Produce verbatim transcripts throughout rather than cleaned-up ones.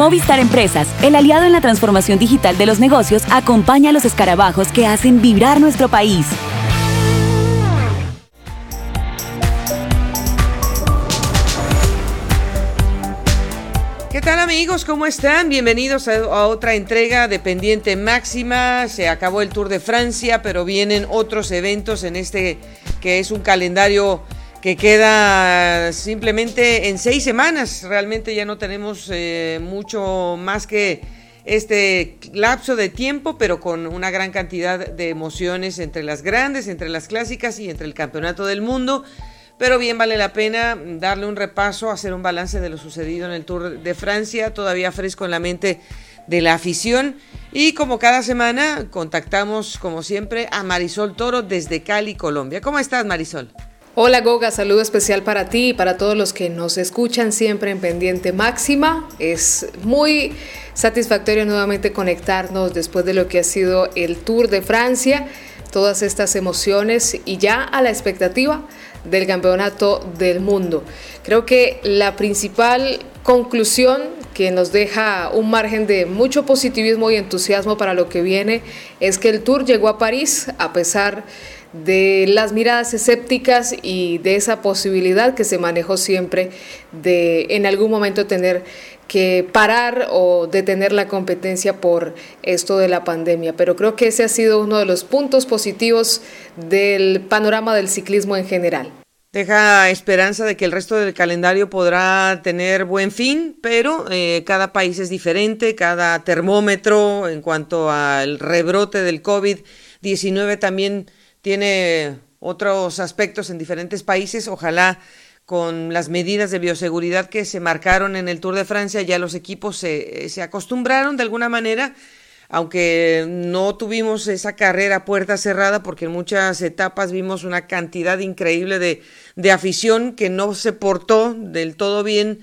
Movistar Empresas, el aliado en la transformación digital de los negocios, acompaña a los escarabajos que hacen vibrar nuestro país. ¿Qué tal, amigos? ¿Cómo están? Bienvenidos a, a otra entrega de Pendiente Máxima. Se acabó el Tour de Francia, pero vienen otros eventos en este que es un calendario que queda simplemente en seis semanas. Realmente ya no tenemos eh, mucho más que este lapso de tiempo, pero con una gran cantidad de emociones entre las grandes, entre las clásicas y entre el Campeonato del Mundo. Pero bien vale la pena darle un repaso, hacer un balance de lo sucedido en el Tour de Francia, todavía fresco en la mente de la afición. Y como cada semana, contactamos, como siempre, a Marisol Toro desde Cali, Colombia. ¿Cómo estás, Marisol? Hola, Goga, saludo especial para ti y para todos los que nos escuchan siempre en Pendiente Máxima. Es muy satisfactorio nuevamente conectarnos después de lo que ha sido el Tour de Francia, todas estas emociones y ya a la expectativa del Campeonato del Mundo. Creo que la principal conclusión que nos deja un margen de mucho positivismo y entusiasmo para lo que viene es que el Tour llegó a París a pesar de las miradas escépticas y de esa posibilidad que se manejó siempre de en algún momento tener que parar o detener la competencia por esto de la pandemia. Pero creo que ese ha sido uno de los puntos positivos del panorama del ciclismo en general. Deja esperanza de que el resto del calendario podrá tener buen fin, pero eh, cada país es diferente, cada termómetro en cuanto al rebrote del COVID diecinueve también tiene otros aspectos en diferentes países. Ojalá con las medidas de bioseguridad que se marcaron en el Tour de Francia ya los equipos se, se acostumbraron de alguna manera, aunque no tuvimos esa carrera a puerta cerrada porque en muchas etapas vimos una cantidad increíble de, de afición que no se portó del todo bien.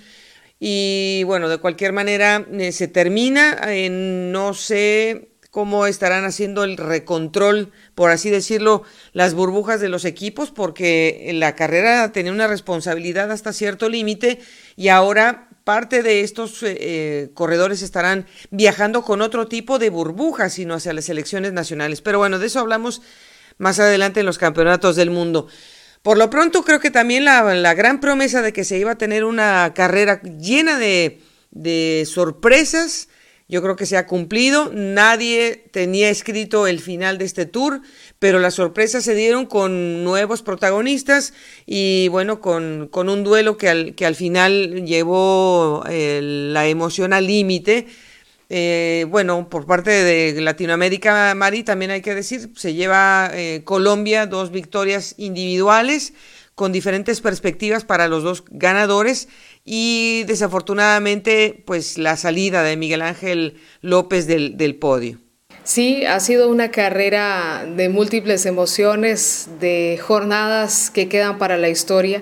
Y bueno, de cualquier manera eh, se termina, eh, no sé cómo estarán haciendo el recontrol, por así decirlo, las burbujas de los equipos, porque la carrera tenía una responsabilidad hasta cierto límite y ahora parte de estos eh, corredores estarán viajando con otro tipo de burbujas, sino hacia las selecciones nacionales. Pero bueno, de eso hablamos más adelante en los campeonatos del mundo. Por lo pronto creo que también la, la gran promesa de que se iba a tener una carrera llena de, de sorpresas, yo creo que se ha cumplido. Nadie tenía escrito el final de este tour, pero las sorpresas se dieron con nuevos protagonistas y bueno, con, con un duelo que al, que al final llevó eh, la emoción al límite. Eh, bueno, por parte de Latinoamérica, Mari, también hay que decir, se lleva eh, Colombia dos victorias individuales con diferentes perspectivas para los dos ganadores y desafortunadamente pues la salida de Miguel Ángel López del, del podio. Sí, ha sido una carrera de múltiples emociones, de jornadas que quedan para la historia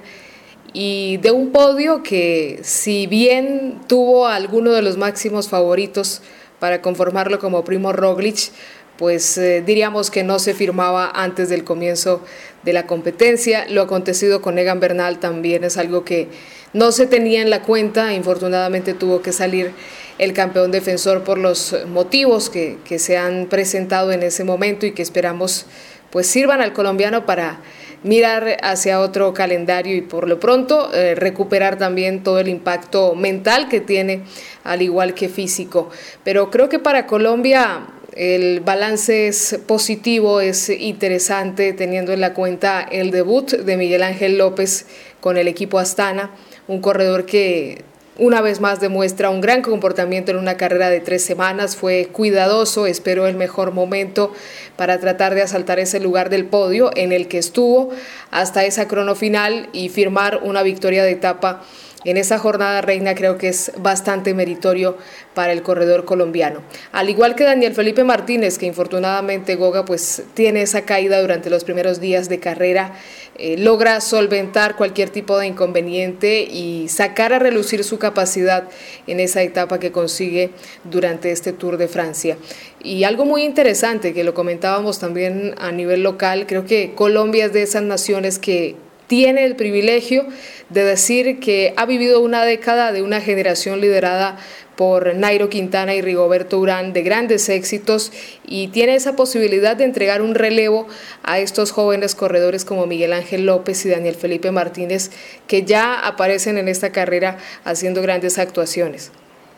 y de un podio que si bien tuvo a alguno de los máximos favoritos para conformarlo como Primo Roglic, pues eh, diríamos que no se firmaba antes del comienzo de la competencia. Lo acontecido con Egan Bernal también es algo que no se tenía en la cuenta. Infortunadamente tuvo que salir el campeón defensor por los motivos que, que se han presentado en ese momento y que esperamos pues sirvan al colombiano para mirar hacia otro calendario y por lo pronto eh, recuperar también todo el impacto mental que tiene, al igual que físico. Pero creo que para Colombia el balance es positivo, es interesante, teniendo en la cuenta el debut de Miguel Ángel López con el equipo Astana, un corredor que una vez más demuestra un gran comportamiento en una carrera de tres semanas, fue cuidadoso, esperó el mejor momento para tratar de asaltar ese lugar del podio en el que estuvo hasta esa crono final y firmar una victoria de etapa en esa jornada reina. Creo que es bastante meritorio para el corredor colombiano. Al igual que Daniel Felipe Martínez, que infortunadamente Goga pues tiene esa caída durante los primeros días de carrera, eh, logra solventar cualquier tipo de inconveniente y sacar a relucir su capacidad en esa etapa que consigue durante este Tour de Francia. Y algo muy interesante que lo comentábamos también a nivel local, creo que Colombia es de esas naciones que tiene el privilegio de decir que ha vivido una década de una generación liderada por Nairo Quintana y Rigoberto Urán de grandes éxitos y tiene esa posibilidad de entregar un relevo a estos jóvenes corredores como Miguel Ángel López y Daniel Felipe Martínez, que ya aparecen en esta carrera haciendo grandes actuaciones.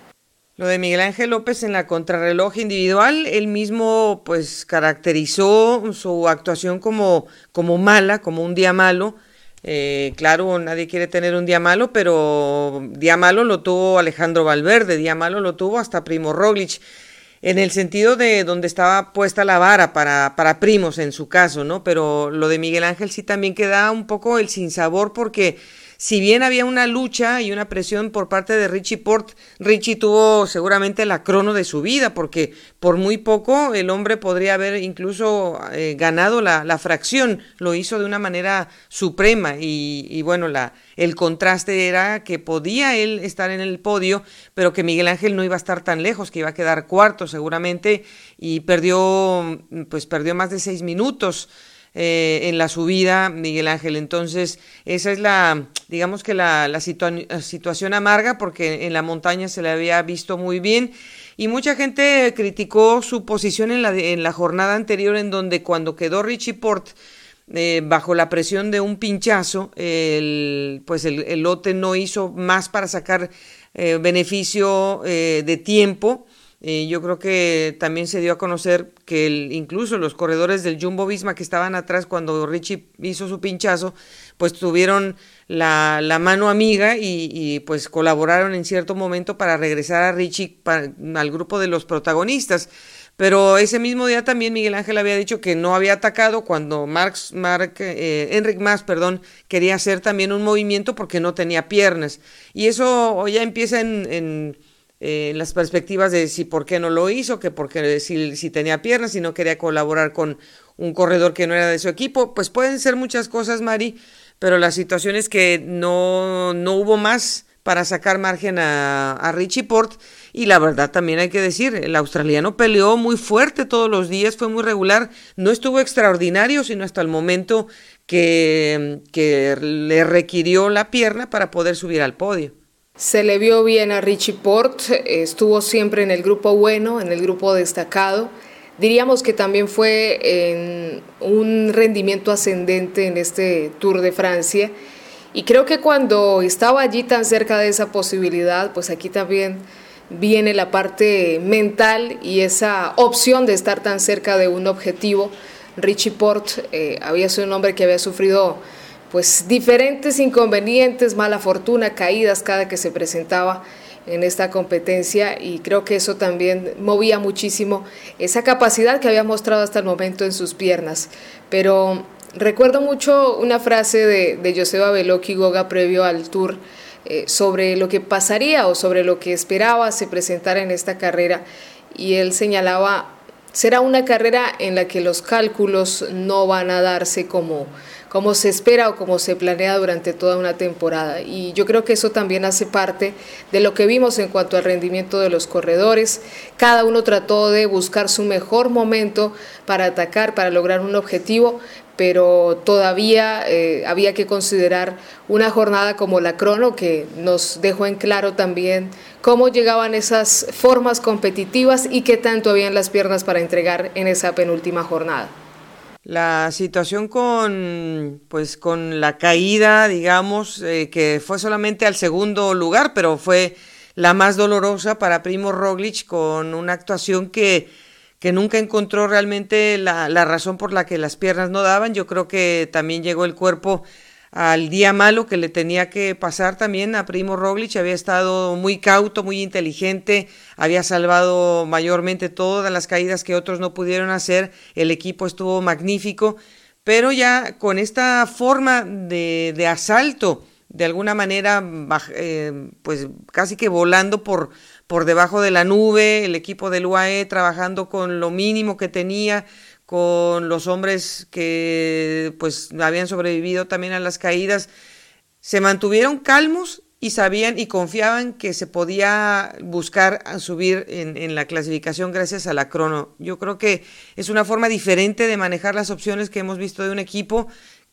Lo de Miguel Ángel López en la contrarreloj individual, él mismo pues caracterizó su actuación como, como mala, como un día malo. Eh, claro, nadie quiere tener un día malo, pero día malo lo tuvo Alejandro Valverde, día malo lo tuvo hasta Primo Roglic, en el sentido de donde estaba puesta la vara para, para Primos en su caso, ¿no? Pero lo de Miguel Ángel sí también queda un poco el sinsabor, porque si bien había una lucha y una presión por parte de Richie Porte, Richie tuvo seguramente la crono de su vida, porque por muy poco el hombre podría haber incluso eh, ganado la, la fracción, lo hizo de una manera suprema y, y bueno, la, el contraste era que podía él estar en el podio, pero que Miguel Ángel no iba a estar tan lejos, que iba a quedar cuarto seguramente, y perdió, pues perdió más de seis minutos. Eh, en la subida, Miguel Ángel. Entonces, esa es la, digamos que la, la situa- situación amarga, porque en la montaña se le había visto muy bien, y mucha gente criticó su posición en la, en la jornada anterior, en donde cuando quedó Richie Porte eh, bajo la presión de un pinchazo, el, pues el, el lote no hizo más para sacar eh, beneficio eh, de tiempo. Eh, yo creo que también se dio a conocer que el, incluso los corredores del Jumbo Visma que estaban atrás cuando Richie hizo su pinchazo, pues tuvieron la, la mano amiga y, y pues colaboraron en cierto momento para regresar a Richie para, al grupo de los protagonistas. Pero ese mismo día también Miguel Ángel había dicho que no había atacado cuando Marx, Marc, eh, Enric Mas, perdón, quería hacer también un movimiento porque no tenía piernas. Y eso ya empieza en... en Eh, las perspectivas de si por qué no lo hizo, que porque si, si tenía piernas, si no quería colaborar con un corredor que no era de su equipo, pues pueden ser muchas cosas, Mari, pero la situación es que no, no hubo más para sacar margen a, a Richie Porte, y la verdad también hay que decir, el australiano peleó muy fuerte todos los días, fue muy regular, no estuvo extraordinario, sino hasta el momento que, que le requirió la pierna para poder subir al podio. Se le vio bien a Richie Porte, estuvo siempre en el grupo bueno, en el grupo destacado. Diríamos que también fue en un rendimiento ascendente en este Tour de Francia. Y creo que cuando estaba allí tan cerca de esa posibilidad, pues aquí también viene la parte mental y esa opción de estar tan cerca de un objetivo. Richie Porte eh, había sido un hombre que había sufrido pues diferentes inconvenientes, mala fortuna, caídas cada que se presentaba en esta competencia, y creo que eso también movía muchísimo esa capacidad que había mostrado hasta el momento en sus piernas. Pero recuerdo mucho una frase de, de Joseba Beloki Goga previo al Tour eh, sobre lo que pasaría o sobre lo que esperaba se presentara en esta carrera, y él señalaba: será una carrera en la que los cálculos no van a darse como como se espera o como se planea durante toda una temporada. Y yo creo que eso también hace parte de lo que vimos en cuanto al rendimiento de los corredores. Cada uno trató de buscar su mejor momento para atacar, para lograr un objetivo, pero todavía eh, había que considerar una jornada como la crono, que nos dejó en claro también cómo llegaban esas formas competitivas y qué tanto habían las piernas para entregar en esa penúltima jornada. La situación con, pues, con la caída, digamos, eh, que fue solamente al segundo lugar, pero fue la más dolorosa para Primo Roglic, con una actuación que, que nunca encontró realmente la, la razón por la que las piernas no daban. Yo creo que también llegó el cuerpo al día malo que le tenía que pasar también a Primo Roglic. Había estado muy cauto, muy inteligente, había salvado mayormente todas las caídas que otros no pudieron hacer, el equipo estuvo magnífico, pero ya con esta forma de, de asalto, de alguna manera, eh, pues casi que volando por, por debajo de la nube, el equipo del U A E trabajando con lo mínimo que tenía, con los hombres que pues habían sobrevivido también a las caídas, se mantuvieron calmos y sabían y confiaban que se podía buscar a subir en, en la clasificación gracias a la crono. Yo creo que es una forma diferente de manejar las opciones que hemos visto de un equipo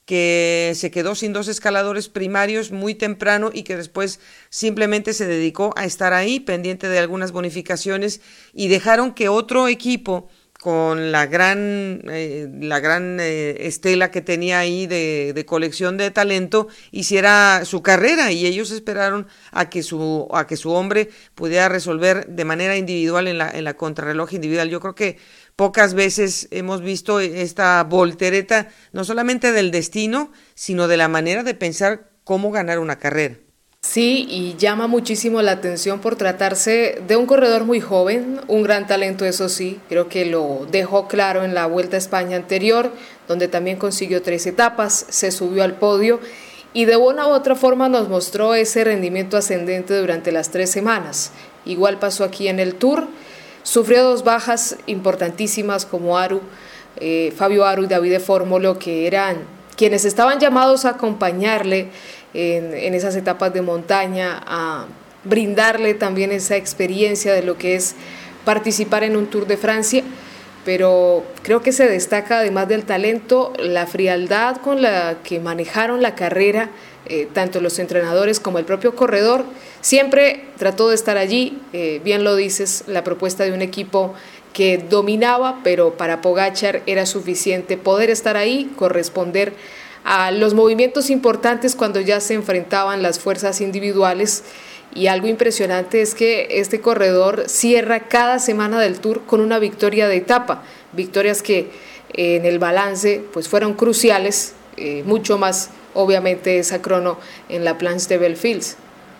que se quedó sin dos escaladores primarios muy temprano y que después simplemente se dedicó a estar ahí pendiente de algunas bonificaciones y dejaron que otro equipo con la gran, eh, la gran eh, estela que tenía ahí de, de colección de talento, hiciera su carrera, y ellos esperaron a que su, a que su hombre pudiera resolver de manera individual en la, en la contrarreloj individual. Yo creo que pocas veces hemos visto esta voltereta, no solamente del destino, sino de la manera de pensar cómo ganar una carrera. Sí, y llama muchísimo la atención por tratarse de un corredor muy joven, un gran talento, eso sí, creo que lo dejó claro en la Vuelta a España anterior, donde también consiguió tres etapas, se subió al podio y de una u otra forma nos mostró ese rendimiento ascendente durante las tres semanas. Igual pasó aquí en el Tour, sufrió dos bajas importantísimas como Aru, eh, Fabio Aru y Davide Formolo, que eran quienes estaban llamados a acompañarle En, en esas etapas de montaña, a brindarle también esa experiencia de lo que es participar en un Tour de Francia, pero creo que se destaca, además del talento, la frialdad con la que manejaron la carrera, eh, tanto los entrenadores como el propio corredor. Siempre trató de estar allí, eh, bien lo dices, la propuesta de un equipo que dominaba, pero para Pogačar era suficiente poder estar ahí, corresponder a los movimientos importantes cuando ya se enfrentaban las fuerzas individuales. Y algo impresionante es que este corredor cierra cada semana del Tour con una victoria de etapa, victorias que eh, en el balance pues fueron cruciales, eh, mucho más obviamente esa crono en la Planche de Belfils.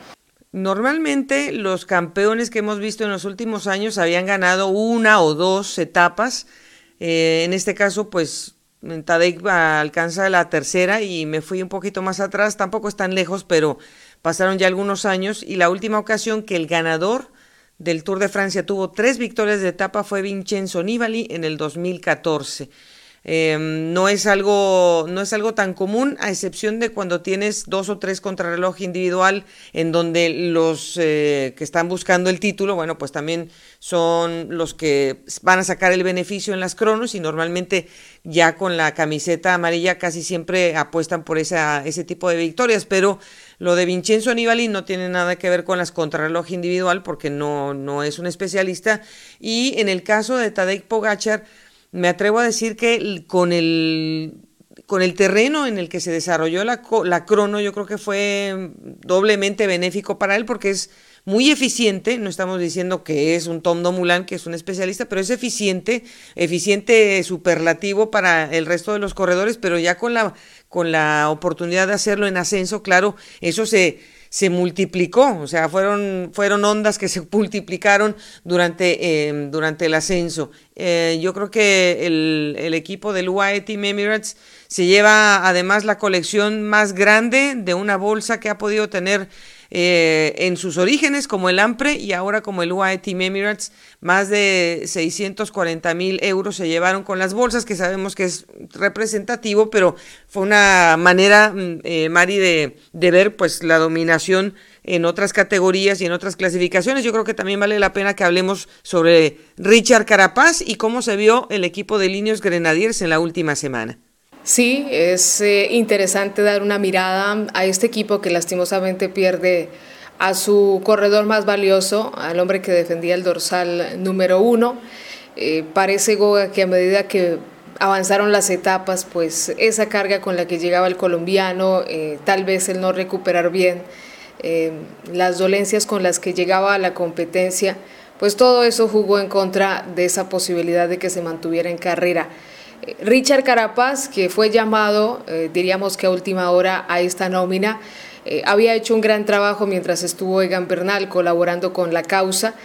Normalmente los campeones que hemos visto en los últimos años habían ganado una o dos etapas, eh, en este caso pues Tadej alcanza la tercera y me fui un poquito más atrás, tampoco es tan lejos, pero pasaron ya algunos años, y la última ocasión que el ganador del Tour de Francia tuvo tres victorias de etapa fue Vincenzo Nibali en el dos mil catorce. Eh, no es algo, no es algo tan común, a excepción de cuando tienes dos o tres contrarreloj individual en donde los eh, que están buscando el título, bueno, pues también son los que van a sacar el beneficio en las cronos, y normalmente ya con la camiseta amarilla casi siempre apuestan por esa, ese tipo de victorias, pero lo de Vincenzo Nibali no tiene nada que ver con las contrarreloj individual porque no, no es un especialista. Y en el caso de Tadej Pogačar, me atrevo a decir que con el, con el terreno en el que se desarrolló la, la crono, yo creo que fue doblemente benéfico para él, porque es muy eficiente. No estamos diciendo que es un Tom Dumoulin, que es un especialista, pero es eficiente, eficiente superlativo para el resto de los corredores, pero ya con la, con la oportunidad de hacerlo en ascenso, claro, eso se... se multiplicó, o sea, fueron, fueron ondas que se multiplicaron durante, eh, durante el ascenso. Eh, yo creo que el, el equipo del U A E Team Emirates se lleva además la colección más grande de una bolsa que ha podido tener eh, en sus orígenes, como el AMPRE y ahora como el U A E Team Emirates. Más de seiscientos cuarenta mil euros se llevaron con las bolsas, que sabemos que es representativo, pero fue una manera, eh, Mari, de, de ver pues la dominación en otras categorías y en otras clasificaciones. Yo creo que también vale la pena que hablemos sobre Richard Carapaz y cómo se vio el equipo de Ineos Grenadiers en la última semana. Sí, es eh, interesante dar una mirada a este equipo que lastimosamente pierde a su corredor más valioso, al hombre que defendía el dorsal número uno. Eh, parece, Goga, que a medida que avanzaron las etapas, pues esa carga con la que llegaba el colombiano, eh, tal vez el no recuperar bien, eh, las dolencias con las que llegaba a la competencia, pues todo eso jugó en contra de esa posibilidad de que se mantuviera en carrera. Eh, Richard Carapaz, que fue llamado, eh, diríamos que a última hora, a esta nómina, Eh, había hecho un gran trabajo mientras estuvo Egan Bernal colaborando con la causa,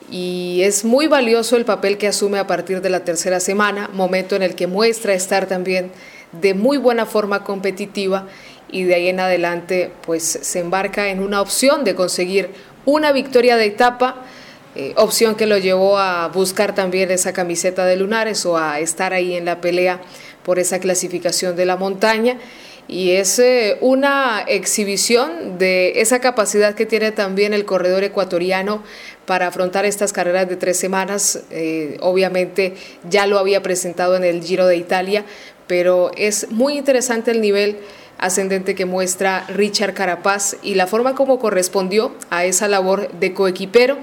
y es muy valioso el papel que asume a partir de la tercera semana, momento en el que muestra estar también de muy buena forma competitiva, y de ahí en adelante pues se embarca en una opción de conseguir una victoria de etapa, eh, opción que lo llevó a buscar también esa camiseta de lunares o a estar ahí en la pelea por esa clasificación de la montaña. Y es eh, una exhibición de esa capacidad que tiene también el corredor ecuatoriano para afrontar estas carreras de tres semanas. Eh, obviamente ya lo había presentado en el Giro de Italia, pero es muy interesante el nivel ascendente que muestra Richard Carapaz y la forma como correspondió a esa labor de coequipero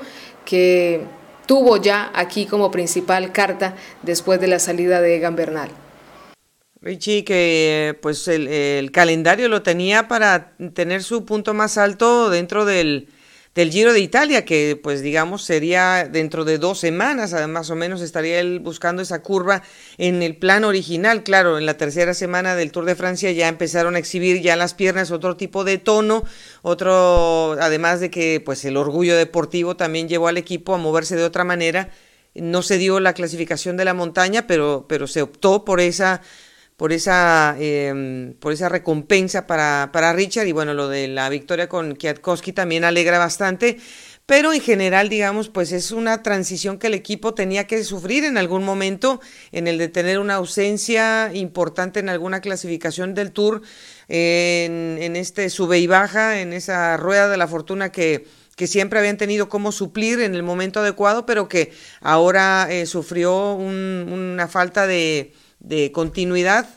que tuvo ya aquí como principal carta después de la salida de Egan Bernal. Richie, que pues el, el calendario lo tenía para tener su punto más alto dentro del, del Giro de Italia, que pues digamos sería dentro de dos semanas, más o menos estaría él buscando esa curva en el plan original. Claro, en la tercera semana del Tour de Francia ya empezaron a exhibir ya las piernas otro tipo de tono, otro, además de que pues el orgullo deportivo también llevó al equipo a moverse de otra manera. No se dio la clasificación de la montaña, pero, pero se optó por esa por esa eh, por esa recompensa para, para Richard, y bueno, lo de la victoria con Kwiatkowski también alegra bastante, pero en general, digamos, pues es una transición que el equipo tenía que sufrir en algún momento, en el de tener una ausencia importante en alguna clasificación del Tour, eh, en, en este sube y baja, en esa rueda de la fortuna que que siempre habían tenido cómo suplir en el momento adecuado, pero que ahora eh, sufrió un, una falta de de continuidad,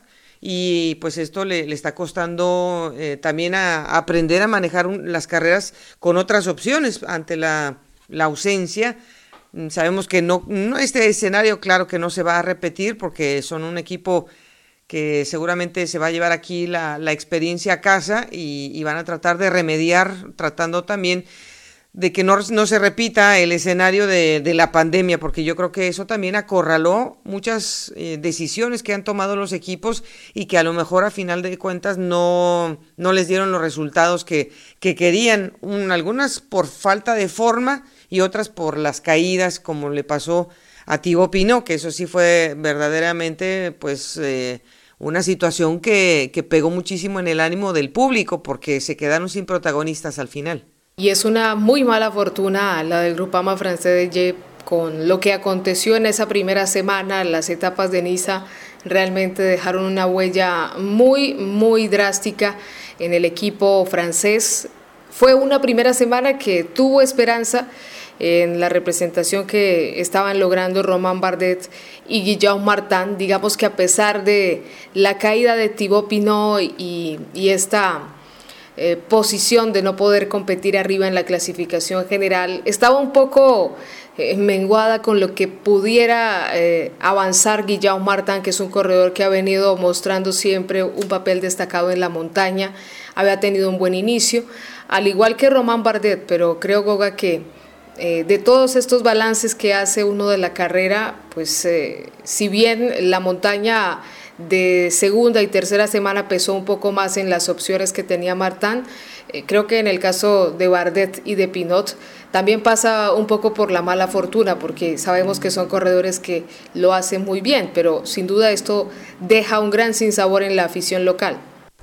y pues esto le, le está costando eh, también a, a aprender a manejar un, las carreras con otras opciones ante la, la ausencia. Sabemos que no, no este escenario, claro que no se va a repetir, porque son un equipo que seguramente se va a llevar aquí la, la experiencia a casa, y, y van a tratar de remediar, tratando también de que no, no se repita el escenario de, de la pandemia, porque yo creo que eso también acorraló muchas eh, decisiones que han tomado los equipos, y que a lo mejor a final de cuentas no, no les dieron los resultados que, que querían, un, algunas por falta de forma y otras por las caídas, como le pasó a Thibaut Pinot, que eso sí fue verdaderamente pues eh, una situación que, que pegó muchísimo en el ánimo del público, porque se quedaron sin protagonistas al final. Y es una muy mala fortuna la del Groupama Français de Gé, con lo que aconteció en esa primera semana. Las etapas de Niza realmente dejaron una huella muy, muy drástica en el equipo francés. Fue una primera semana que tuvo esperanza en la representación que estaban logrando Romain Bardet y Guillaume Martin. Digamos que a pesar de la caída de Thibaut Pinot y, y esta Eh, posición de no poder competir arriba en la clasificación general, estaba un poco eh, menguada con lo que pudiera eh, avanzar Guillaume Martin, que es un corredor que ha venido mostrando siempre un papel destacado en la montaña, había tenido un buen inicio, al igual que Romain Bardet, pero creo, Goga, que eh, de todos estos balances que hace uno de la carrera, pues eh, si bien la montaña de segunda y tercera semana pesó un poco más en las opciones que tenía Martin, eh, creo que en el caso de Bardet y de Pinot también pasa un poco por la mala fortuna, porque sabemos que son corredores que lo hacen muy bien, pero sin duda esto deja un gran sinsabor en la afición local.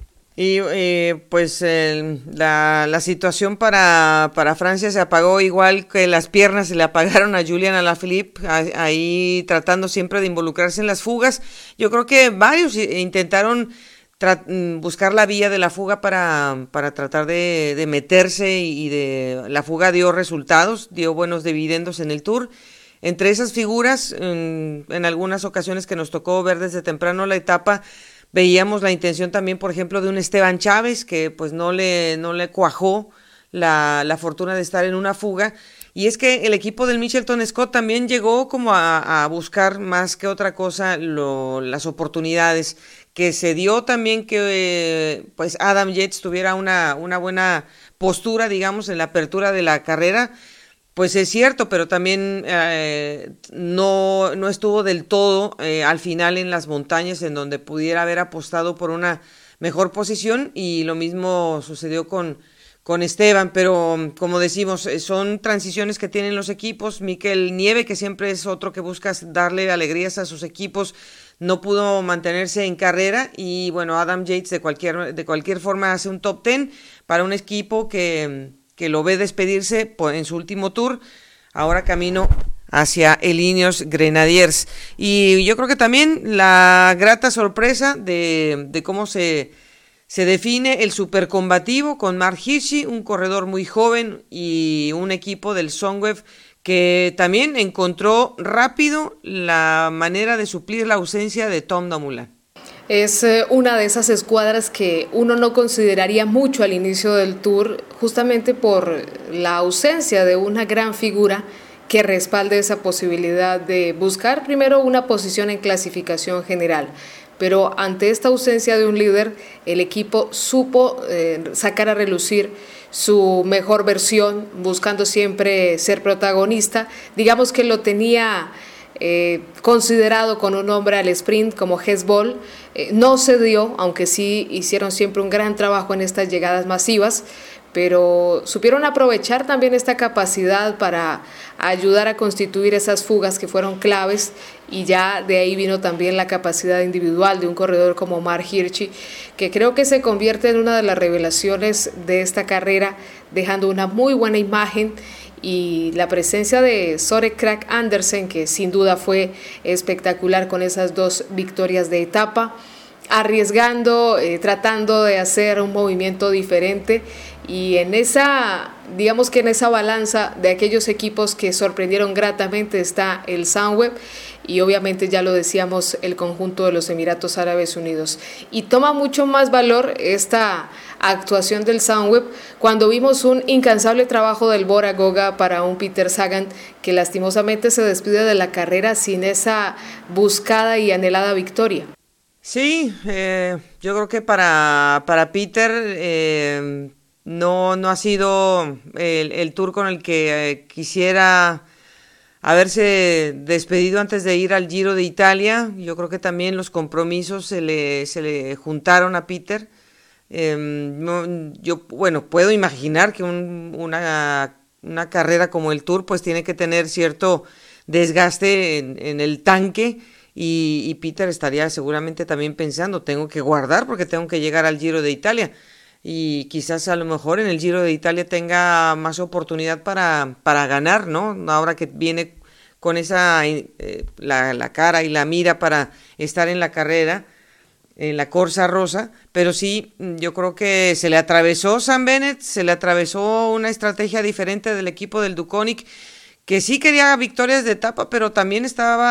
Y eh, pues eh, la, la situación para, para Francia se apagó igual que las piernas se le apagaron a Julian Alaphilippe, ahí tratando siempre de involucrarse en las fugas. Yo creo que varios intentaron tra- buscar la vía de la fuga para, para tratar de, de meterse, y de la fuga dio resultados, dio buenos dividendos en el Tour. Entre esas figuras, en, en algunas ocasiones que nos tocó ver desde temprano la etapa, veíamos la intención también, por ejemplo, de un Esteban Chávez, que pues no le, no le cuajó la, la fortuna de estar en una fuga. Y es que el equipo del Mitchelton Scott también llegó como a, a buscar más que otra cosa lo, las oportunidades, que se dio también que eh, pues Adam Yates tuviera una, una buena postura, digamos, en la apertura de la carrera. Pues es cierto, pero también eh, no, no estuvo del todo eh, al final en las montañas, en donde pudiera haber apostado por una mejor posición, y lo mismo sucedió con, con Esteban, pero como decimos, son transiciones que tienen los equipos. Mikel Nieve, que siempre es otro que busca darle alegrías a sus equipos, no pudo mantenerse en carrera, y bueno, Adam Yates de cualquier, de cualquier forma hace un top ten para un equipo que... que lo ve despedirse en su último tour, ahora camino hacia el Ineos Grenadiers. Y yo creo que también la grata sorpresa de, de cómo se, Se define el supercombativo con Marc Hirschi, un corredor muy joven y un equipo del Sunweb que también encontró rápido la manera de suplir la ausencia de Tom Dumoulin. Es una de esas escuadras que uno no consideraría mucho al inicio del Tour, justamente por la ausencia de una gran figura que respalde esa posibilidad de buscar primero una posición en clasificación general. Pero ante esta ausencia de un líder, el equipo supo eh, sacar a relucir su mejor versión, buscando siempre ser protagonista. Digamos que lo tenía eh, considerado con un nombre al sprint como Hezbollah. Eh, no se dio, aunque sí hicieron siempre un gran trabajo en estas llegadas masivas, pero supieron aprovechar también esta capacidad para ayudar a constituir esas fugas que fueron claves, y ya de ahí vino también la capacidad individual de un corredor como Marc Hirschi, que creo que se convierte en una de las revelaciones de esta carrera, dejando una muy buena imagen, y la presencia de Søren Kragh Andersen, que sin duda fue espectacular con esas dos victorias de etapa, arriesgando, eh, tratando de hacer un movimiento diferente, y en esa, digamos que en esa balanza de aquellos equipos que sorprendieron gratamente está el Sunweb, y obviamente ya lo decíamos, el conjunto de los Emiratos Árabes Unidos. Y toma mucho más valor esta actuación del Sunweb cuando vimos un incansable trabajo del Bora Goga para un Peter Sagan, que lastimosamente se despide de la carrera sin esa buscada y anhelada victoria. Sí, eh, yo creo que para, para Peter eh, no, no ha sido el, el Tour con el que eh, quisiera haberse despedido antes de ir al Giro de Italia. Yo creo que también los compromisos se le, se le juntaron a Peter. Eh, no, yo, bueno, puedo imaginar que un, una, una carrera como el Tour pues tiene que tener cierto desgaste en, en el tanque. Y, y Peter estaría seguramente también pensando, tengo que guardar porque tengo que llegar al Giro de Italia, y quizás a lo mejor en el Giro de Italia tenga más oportunidad para, para ganar, ¿no? Ahora que viene con esa eh, la, la cara y la mira para estar en la carrera, en la Corsa Rosa. Pero sí, yo creo que se le atravesó Sam Bennett, se le atravesó una estrategia diferente del equipo del Deceuninck, que sí quería victorias de etapa, pero también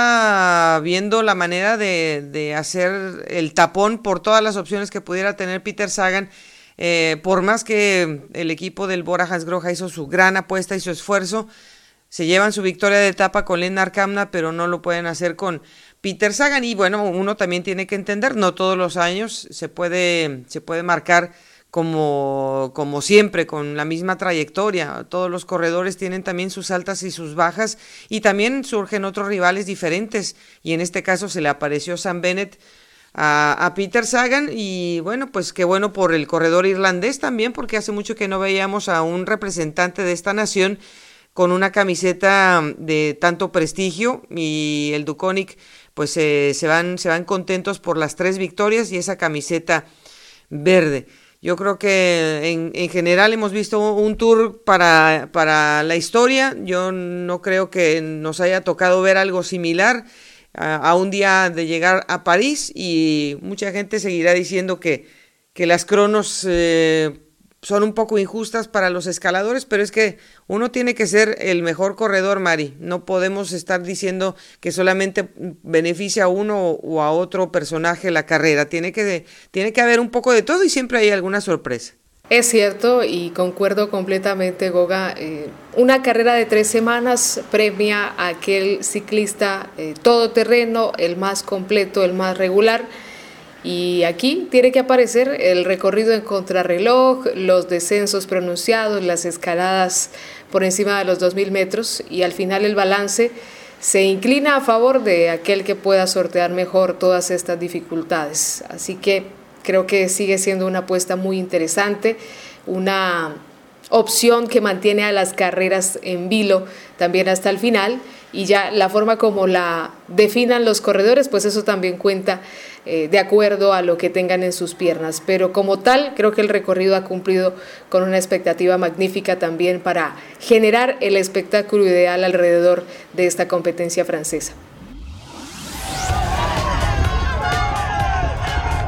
estaba viendo la manera de, de hacer el tapón por todas las opciones que pudiera tener Peter Sagan. Eh, por más que el equipo del Bora Hansgrohe hizo su gran apuesta y su esfuerzo, se llevan su victoria de etapa con Lennart Kämna, pero no lo pueden hacer con Peter Sagan. Y bueno, uno también tiene que entender, no todos los años se puede, se puede marcar Como, como siempre, con la misma trayectoria. Todos los corredores tienen también sus altas y sus bajas, y también surgen otros rivales diferentes, y en este caso se le apareció Sam Bennett a, a Peter Sagan. Y bueno, pues qué bueno por el corredor irlandés también, porque hace mucho que no veíamos a un representante de esta nación con una camiseta de tanto prestigio, y el Deceuninck pues eh, se van, se van contentos por las tres victorias y esa camiseta verde. Yo creo que en, en general hemos visto un Tour para, para la historia. Yo no creo que nos haya tocado ver algo similar a, a un día de llegar a París, y mucha gente seguirá diciendo que, que las cronos eh, son un poco injustas para los escaladores, pero es que uno tiene que ser el mejor corredor, Mari. No podemos estar diciendo que solamente beneficia a uno o a otro personaje la carrera. Tiene que, tiene que haber un poco de todo, y siempre hay alguna sorpresa. Es cierto, y concuerdo completamente, Goga. Eh, una carrera de tres semanas premia a aquel ciclista eh, todoterreno, el más completo, el más regular. Y aquí tiene que aparecer el recorrido en contrarreloj, los descensos pronunciados, las escaladas por encima de los dos mil metros, y al final el balance se inclina a favor de aquel que pueda sortear mejor todas estas dificultades. Así que creo que sigue siendo una apuesta muy interesante, una opción que mantiene a las carreras en vilo también hasta el final, y ya la forma como la definan los corredores, pues eso también cuenta eh, de acuerdo a lo que tengan en sus piernas. Pero como tal, creo que el recorrido ha cumplido con una expectativa magnífica también para generar el espectáculo ideal alrededor de esta competencia francesa.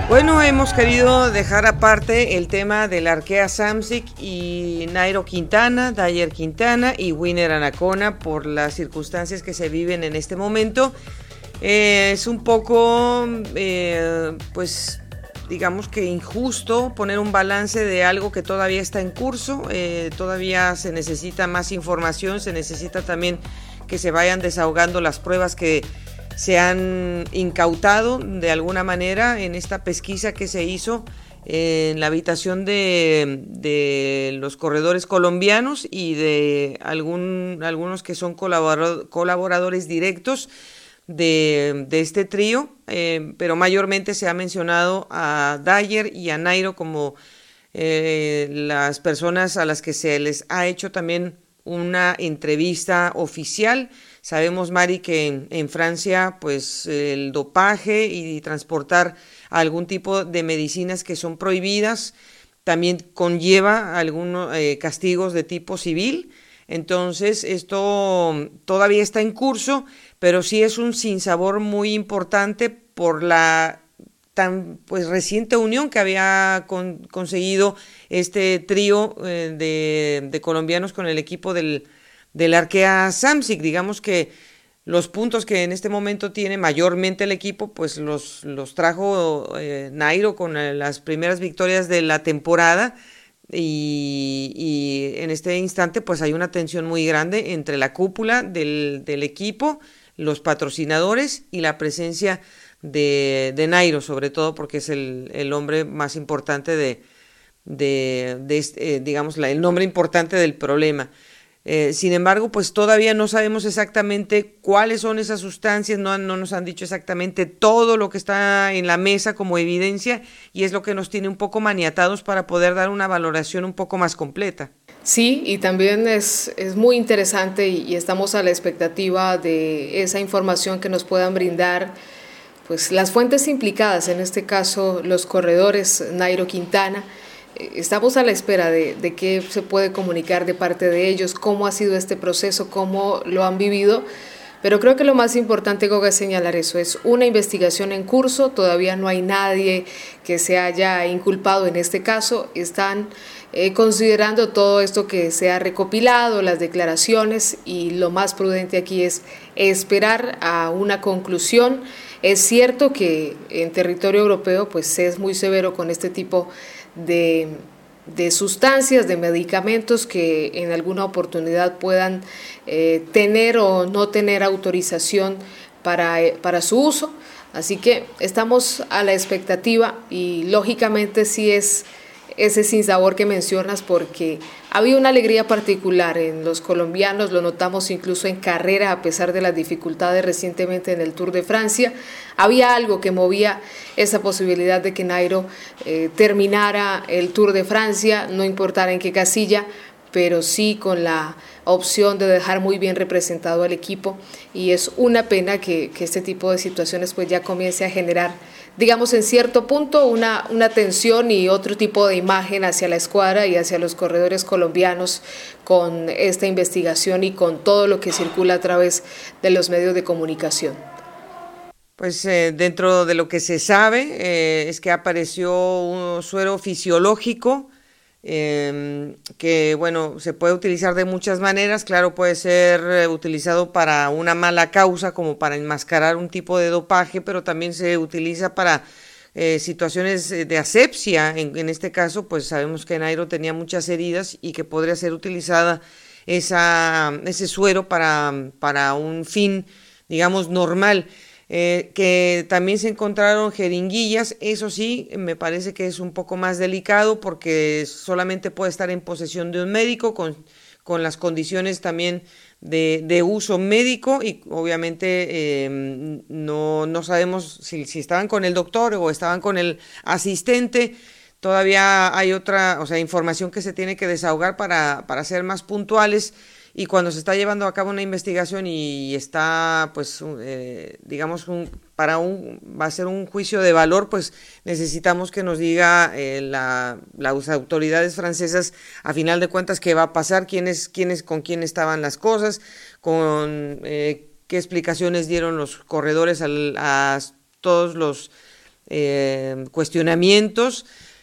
Bueno, hemos querido dejar aparte el tema del Arkea Samsic y Nairo Quintana, Dyer Quintana y Winner Anacona por las circunstancias que se viven en este momento. Eh, es un poco, eh, pues, digamos que injusto poner un balance de algo que todavía está en curso. Eh, todavía se necesita más información, se necesita también que se vayan desahogando las pruebas que se han incautado de alguna manera en esta pesquisa que se hizo en la habitación de, de los corredores colombianos y de algún, algunos que son colaborador, colaboradores directos de, de este trío, eh, pero mayormente se ha mencionado a Dyer y a Nairo como eh, las personas a las que se les ha hecho también una entrevista oficial. Sabemos, Mari, que en, en Francia, pues el dopaje y transportar algún tipo de medicinas que son prohibidas también conlleva algunos eh, castigos de tipo civil. Entonces, esto todavía está en curso, pero sí es un sinsabor muy importante por la tan pues reciente unión que había con, conseguido este trío eh, de, de colombianos con el equipo del del Arkea Samsic. Digamos que los puntos que en este momento tiene mayormente el equipo, pues los, los trajo eh, Nairo con eh, las primeras victorias de la temporada y, y en este instante pues hay una tensión muy grande entre la cúpula del, del equipo, los patrocinadores y la presencia de, de Nairo, sobre todo porque es el, el hombre más importante de, de, de este, eh, digamos, la, el nombre importante del problema. Eh, sin embargo, pues todavía no sabemos exactamente cuáles son esas sustancias, no, no nos han dicho exactamente todo lo que está en la mesa como evidencia y es lo que nos tiene un poco maniatados para poder dar una valoración un poco más completa. Sí, y también es, es muy interesante y, y estamos a la expectativa de esa información que nos puedan brindar pues las fuentes implicadas, en este caso los corredores Nairo Quintana. Estamos a la espera de, de qué se puede comunicar de parte de ellos, cómo ha sido este proceso, cómo lo han vivido, pero creo que lo más importante, Goga, es señalar eso, es una investigación en curso, todavía no hay nadie que se haya inculpado en este caso, están eh, considerando todo esto que se ha recopilado, las declaraciones, y lo más prudente aquí es esperar a una conclusión. Es cierto que en territorio europeo pues se es muy severo con este tipo de, de sustancias, de medicamentos que en alguna oportunidad puedan eh, tener o no tener autorización para, eh, para su uso. Así que estamos a la expectativa y lógicamente sí es ese sinsabor que mencionas porque había una alegría particular en los colombianos, lo notamos incluso en carrera a pesar de las dificultades recientemente en el Tour de Francia. Había algo que movía esa posibilidad de que Nairo eh, terminara el Tour de Francia, no importara en qué casilla, pero sí con la opción de dejar muy bien representado al equipo, y es una pena que, que este tipo de situaciones pues ya comience a generar, digamos, en cierto punto una, una tensión y otro tipo de imagen hacia la escuadra y hacia los corredores colombianos con esta investigación y con todo lo que circula a través de los medios de comunicación. Pues eh, dentro de lo que se sabe eh, es que apareció un suero fisiológico eh, que, bueno, se puede utilizar de muchas maneras. Claro, puede ser eh, utilizado para una mala causa, como para enmascarar un tipo de dopaje, pero también se utiliza para eh, situaciones de asepsia. En, en este caso, pues sabemos que Nairo tenía muchas heridas y que podría ser utilizada esa, ese suero para, para un fin, digamos, normal. Eh, que también se encontraron jeringuillas, eso sí, me parece que es un poco más delicado porque solamente puede estar en posesión de un médico con, con las condiciones también de, de uso médico y obviamente eh, no, no sabemos si, si estaban con el doctor o estaban con el asistente. Todavía hay otra, o sea, información que se tiene que desahogar para, para ser más puntuales. Y cuando se está llevando a cabo una investigación y está, pues, eh, digamos, un, para un, va a ser un juicio de valor, pues necesitamos que nos diga eh, la, las autoridades francesas, a final de cuentas, qué va a pasar, quiénes, quiénes, con quién estaban las cosas, con eh, qué explicaciones dieron los corredores al, a todos los eh, cuestionamientos.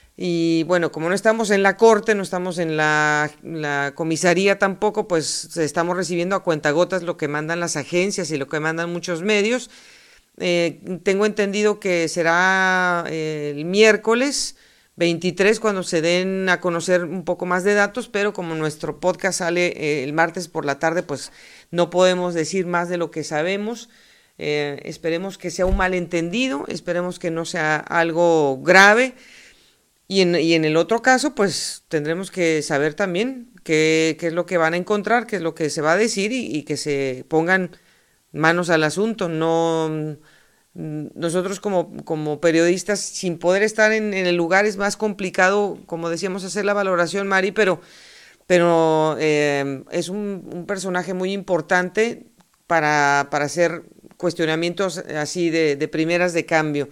Y bueno, como no estamos en la corte, no estamos en la, la comisaría tampoco, pues estamos recibiendo a cuentagotas lo que mandan las agencias y lo que mandan muchos medios. Eh, tengo entendido que será eh, el miércoles veintitrés cuando se den a conocer un poco más de datos, pero como nuestro podcast sale eh, el martes por la tarde, pues no podemos decir más de lo que sabemos. Eh, esperemos que sea un malentendido, esperemos que no sea algo grave. Y en, y en el otro caso, pues tendremos que saber también qué, qué es lo que van a encontrar, qué es lo que se va a decir y, y que se pongan manos al asunto. No, nosotros como, como periodistas, sin poder estar en, en el lugar, es más complicado, como decíamos, hacer la valoración, Mari, pero, pero eh, es un, un personaje muy importante para, para hacer cuestionamientos así de, de primeras de cambio.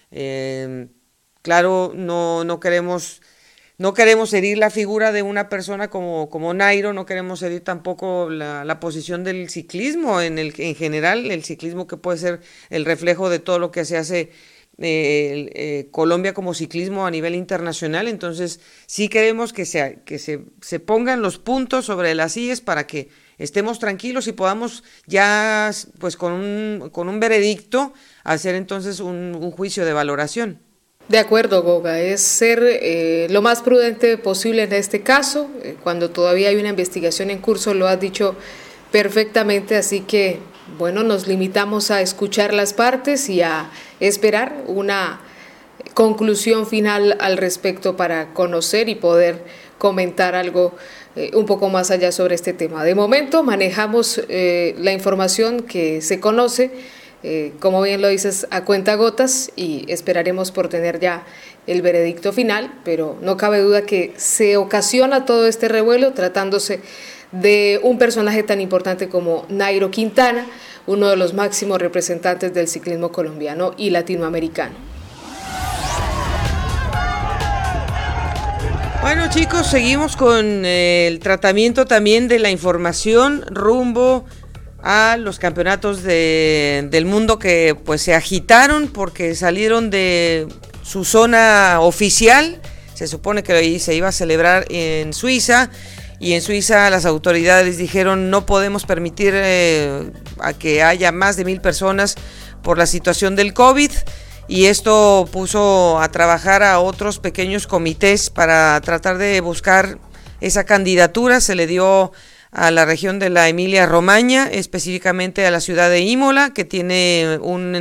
Eh, Claro, no, no queremos, no queremos herir la figura de una persona como, como Nairo, no queremos herir tampoco la, la posición del ciclismo en, el, en general, el ciclismo que puede ser el reflejo de todo lo que se hace eh, eh, Colombia como ciclismo a nivel internacional. Entonces sí queremos que, se, que se, se pongan los puntos sobre las íes para que estemos tranquilos y podamos ya pues con un, con un veredicto hacer entonces un, un juicio de valoración. De acuerdo, Goga, es ser eh, lo más prudente posible en este caso, eh, cuando todavía hay una investigación en curso, lo has dicho perfectamente, así que, bueno, nos limitamos a escuchar las partes y a esperar una conclusión final al respecto para conocer y poder comentar algo eh, un poco más allá sobre este tema. De momento manejamos eh, la información que se conoce, Eh, como bien lo dices, a cuentagotas y esperaremos por tener ya el veredicto final, pero no cabe duda que se ocasiona todo este revuelo tratándose de un personaje tan importante como Nairo Quintana, uno de los máximos representantes del ciclismo colombiano y latinoamericano. Bueno, chicos, seguimos con eh, el tratamiento también de la información rumbo a los campeonatos de, del mundo que pues se agitaron porque salieron de su zona oficial. Se supone que ahí se iba a celebrar en Suiza y en Suiza las autoridades dijeron no podemos permitir eh, a que haya más de mil personas por la situación del COVID, y esto puso a trabajar a otros pequeños comités para tratar de buscar esa candidatura. Se le dio a la región de la Emilia-Romagna, específicamente a la ciudad de Imola, que tiene un,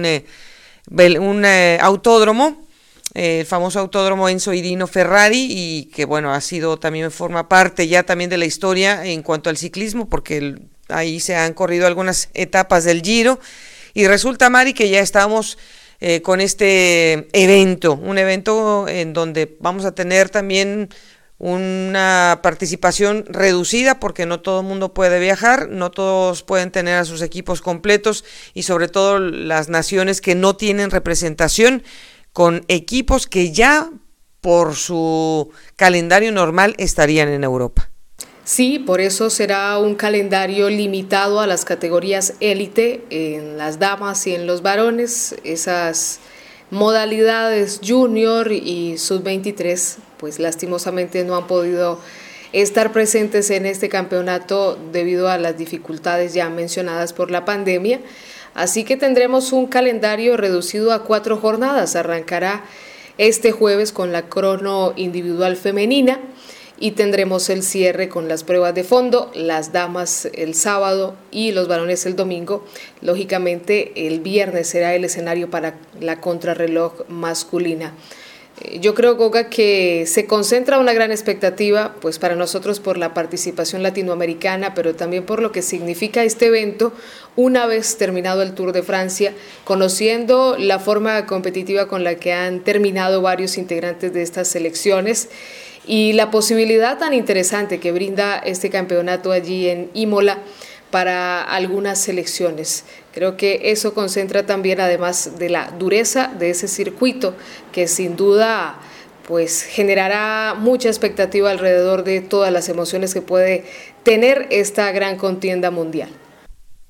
un eh, autódromo, eh, el famoso autódromo Enzo Idino Ferrari, y que bueno, ha sido también, forma parte ya también de la historia en cuanto al ciclismo, porque el, ahí se han corrido algunas etapas del Giro, y resulta, Mari, que ya estamos eh, con este evento, un evento en donde vamos a tener también una participación reducida porque no todo el mundo puede viajar, no todos pueden tener a sus equipos completos y sobre todo las naciones que no tienen representación con equipos que ya por su calendario normal estarían en Europa. Sí, por eso será un calendario limitado a las categorías élite en las damas y en los varones. Esas modalidades junior y sub veintitrés pues lastimosamente no han podido estar presentes en este campeonato debido a las dificultades ya mencionadas por la pandemia, así que tendremos un calendario reducido a cuatro jornadas. Arrancará este jueves con la crono individual femenina y tendremos el cierre con las pruebas de fondo, las damas el sábado y los varones el domingo. Lógicamente el viernes será el escenario para la contrarreloj masculina. Yo creo, Goga, que se concentra una gran expectativa pues para nosotros por la participación latinoamericana, pero también por lo que significa este evento una vez terminado el Tour de Francia, conociendo la forma competitiva con la que han terminado varios integrantes de estas selecciones y la posibilidad tan interesante que brinda este campeonato allí en Imola para algunas selecciones. Creo que eso concentra también, además de la dureza de ese circuito, que sin duda pues generará mucha expectativa alrededor de todas las emociones que puede tener esta gran contienda mundial.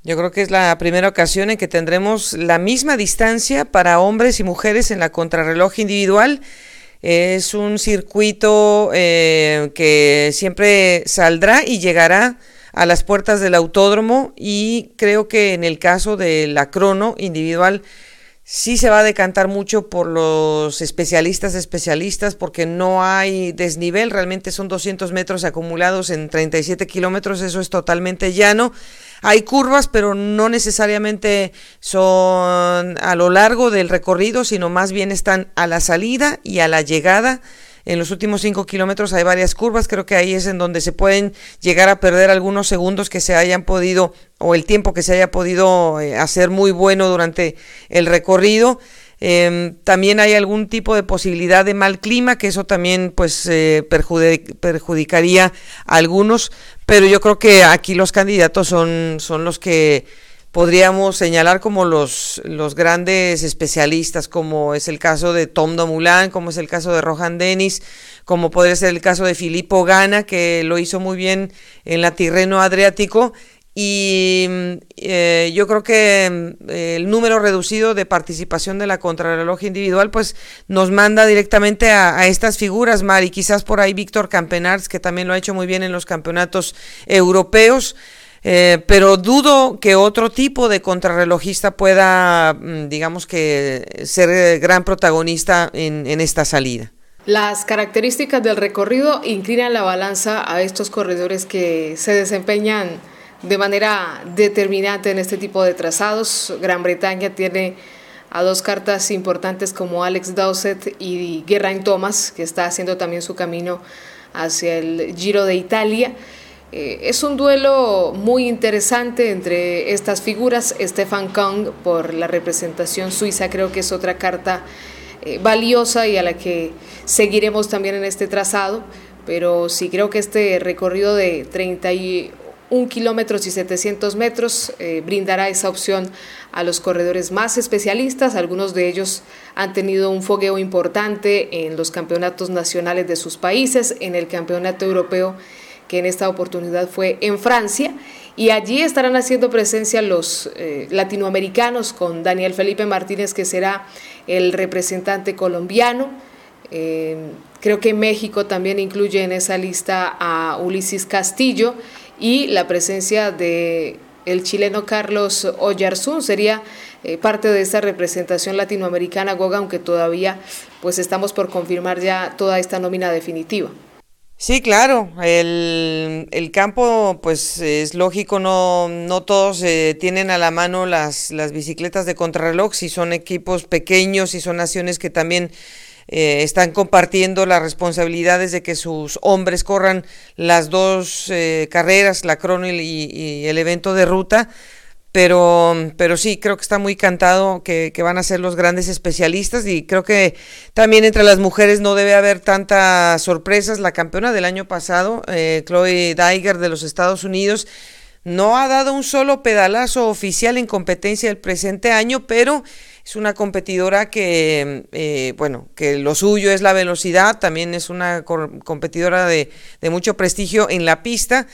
Yo creo que es la primera ocasión en que tendremos la misma distancia para hombres y mujeres en la contrarreloj individual. Es un circuito eh, que siempre saldrá y llegará a las puertas del autódromo, y creo que en el caso de la crono individual sí se va a decantar mucho por los especialistas especialistas, porque no hay desnivel, realmente son doscientos metros acumulados en treinta y siete kilómetros, eso es totalmente llano. Hay curvas, pero no necesariamente son a lo largo del recorrido, sino más bien están a la salida y a la llegada. En los últimos cinco kilómetros hay varias curvas, creo que ahí es en donde se pueden llegar a perder algunos segundos que se hayan podido, o el tiempo que se haya podido eh, hacer muy bueno durante el recorrido. Eh, también hay algún tipo de posibilidad de mal clima, que eso también pues eh, perjudic- perjudicaría a algunos, pero yo creo que aquí los candidatos son, son los que podríamos señalar como los, los grandes especialistas, como es el caso de Tom Dumoulin, como es el caso de Rohan Dennis, como podría ser el caso de Filippo Ganna, que lo hizo muy bien en la Tirreno Adriático. Y eh, yo creo que eh, el número reducido de participación de la contrarreloj individual pues nos manda directamente a, a estas figuras, Mari, quizás por ahí Víctor Campenaerts, que también lo ha hecho muy bien en los campeonatos europeos, eh, pero dudo que otro tipo de contrarrelojista pueda, digamos que, ser gran protagonista en, en esta salida. Las características del recorrido inclinan la balanza a estos corredores que se desempeñan de manera determinante en este tipo de trazados. Gran Bretaña tiene a dos cartas importantes como Alex Dowsett y Geraint Thomas, que está haciendo también su camino hacia el Giro de Italia. Eh, es un duelo muy interesante entre estas figuras. Stefan Kung, por la representación suiza, creo que es otra carta eh, valiosa y a la que seguiremos también en este trazado, pero sí creo que este recorrido de treinta y un kilómetros y setecientos metros eh, brindará esa opción a los corredores más especialistas. Algunos de ellos han tenido un fogueo importante en los campeonatos nacionales de sus países, en el campeonato europeo que en esta oportunidad fue en Francia, y allí estarán haciendo presencia los eh, latinoamericanos, con Daniel Felipe Martínez, que será el representante colombiano. Eh, creo que México también incluye en esa lista a Ulises Castillo, y la presencia de el chileno Carlos Oyarzún sería eh, parte de esta representación latinoamericana, Goga, aunque todavía pues estamos por confirmar ya toda esta nómina definitiva. Sí, claro, el, el campo pues es lógico, no, no todos eh, tienen a la mano las, las bicicletas de contrarreloj, si son equipos pequeños y son naciones que también Eh, están compartiendo las responsabilidades de que sus hombres corran las dos eh, carreras, la crono y, y el evento de ruta, pero, pero sí, creo que está muy cantado que, que van a ser los grandes especialistas, y creo que también entre las mujeres no debe haber tantas sorpresas. La campeona del año pasado, eh, Chloe Dygert de los Estados Unidos, no ha dado un solo pedalazo oficial en competencia el presente año, pero es una competidora que, eh, bueno, que lo suyo es la velocidad, también es una competidora de, de mucho prestigio en la pista,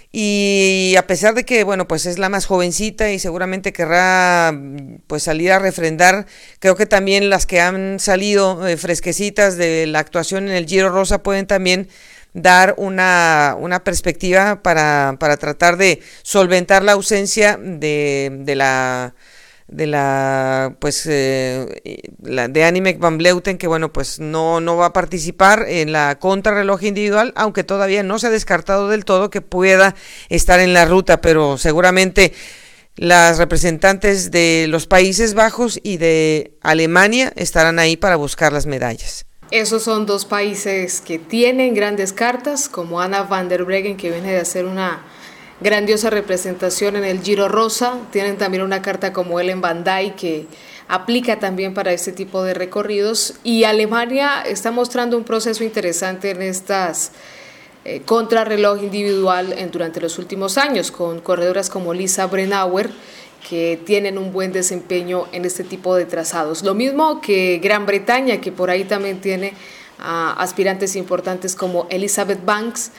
y a pesar de que, bueno, pues es la más jovencita y seguramente querrá pues salir a refrendar, creo que también las que han salido eh, fresquecitas de la actuación en el Giro Rosa pueden también dar una, una perspectiva para, para tratar de solventar la ausencia de, de la de la pues eh, la, de Annemiek van Vleuten, que bueno pues no, no va a participar en la contrarreloj individual, aunque todavía no se ha descartado del todo que pueda estar en la ruta, pero seguramente las representantes de los Países Bajos y de Alemania estarán ahí para buscar las medallas. Esos son dos países que tienen grandes cartas, como Anna van der Breggen, que viene de hacer una grandiosa representación en el Giro Rosa. Tienen también una carta como Ellen van Dijk, que aplica también para este tipo de recorridos. Y Alemania está mostrando un proceso interesante en estas eh, contrarreloj individual en, durante los últimos años, con corredoras como Lisa Brennauer, que tienen un buen desempeño en este tipo de trazados. Lo mismo que Gran Bretaña, que por ahí también tiene uh, aspirantes importantes como Elizabeth Banks,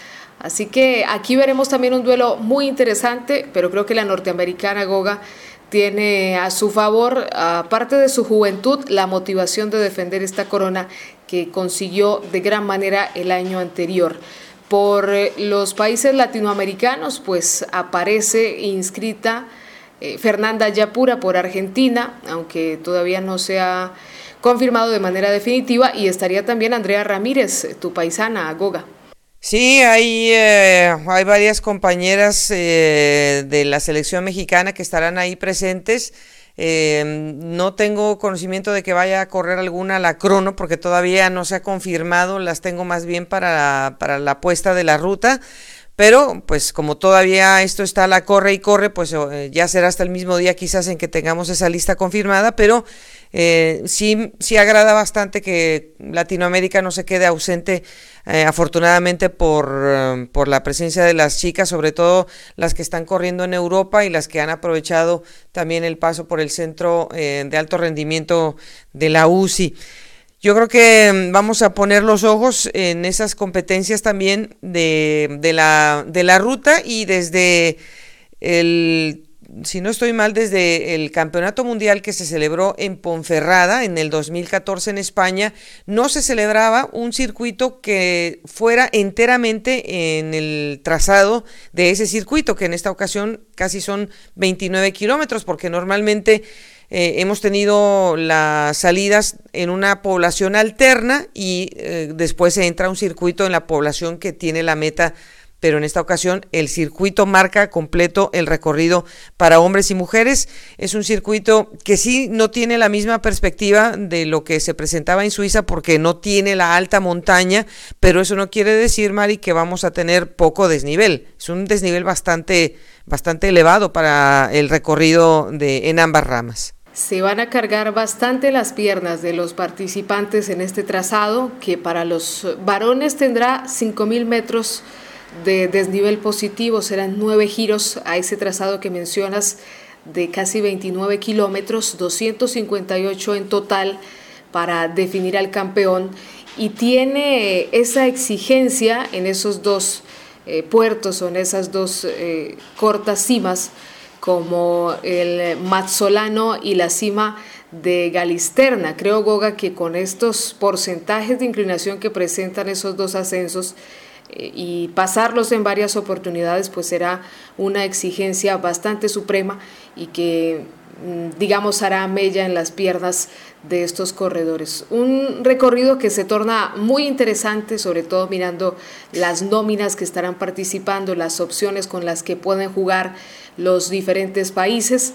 Así que aquí veremos también un duelo muy interesante, pero creo que la norteamericana Goga tiene a su favor, aparte de su juventud, la motivación de defender esta corona que consiguió de gran manera el año anterior. Por los países latinoamericanos, pues aparece inscrita eh, Fernanda Yapura por Argentina, aunque todavía no se ha confirmado de manera definitiva, y estaría también Andrea Ramírez, tu paisana, Goga. Sí, hay, eh, hay varias compañeras eh, de la selección mexicana que estarán ahí presentes. Eh, no tengo conocimiento de que vaya a correr alguna a la crono porque todavía no se ha confirmado, las tengo más bien para, para la puesta de la ruta. Pero pues como todavía esto está a la corre y corre, pues eh, ya será hasta el mismo día quizás en que tengamos esa lista confirmada, pero eh, sí, sí agrada bastante que Latinoamérica no se quede ausente, eh, afortunadamente por, uh, por la presencia de las chicas, sobre todo las que están corriendo en Europa y las que han aprovechado también el paso por el centro eh, de alto rendimiento de la U C I. Yo creo que vamos a poner los ojos en esas competencias también de, de, la, de la ruta y desde el, si no estoy mal, desde el Campeonato Mundial que se celebró en Ponferrada en el dos mil catorce en España, no se celebraba un circuito que fuera enteramente en el trazado de ese circuito, que en esta ocasión casi son veintinueve kilómetros, porque normalmente Eh, hemos tenido las salidas en una población alterna y eh, después se entra a un circuito en la población que tiene la meta, pero en esta ocasión el circuito marca completo el recorrido para hombres y mujeres. Es un circuito que sí no tiene la misma perspectiva de lo que se presentaba en Suiza porque no tiene la alta montaña, pero eso no quiere decir, Mari, que vamos a tener poco desnivel. Es un desnivel bastante, bastante elevado para el recorrido de, en ambas ramas. Se van a cargar bastante las piernas de los participantes en este trazado, que para los varones tendrá cinco mil metros de desnivel positivo, serán nueve giros a ese trazado que mencionas de casi veintinueve kilómetros, doscientos cincuenta y ocho en total para definir al campeón, y tiene esa exigencia en esos dos eh, puertos o en esas dos eh, cortas cimas, como el Mazzolano y la cima de Galisterna. Creo, Goga, que con estos porcentajes de inclinación que presentan esos dos ascensos eh, y pasarlos en varias oportunidades, pues será una exigencia bastante suprema y que, digamos, hará mella en las piernas de estos corredores. Un recorrido que se torna muy interesante, sobre todo mirando las nóminas que estarán participando, las opciones con las que pueden jugar los diferentes países,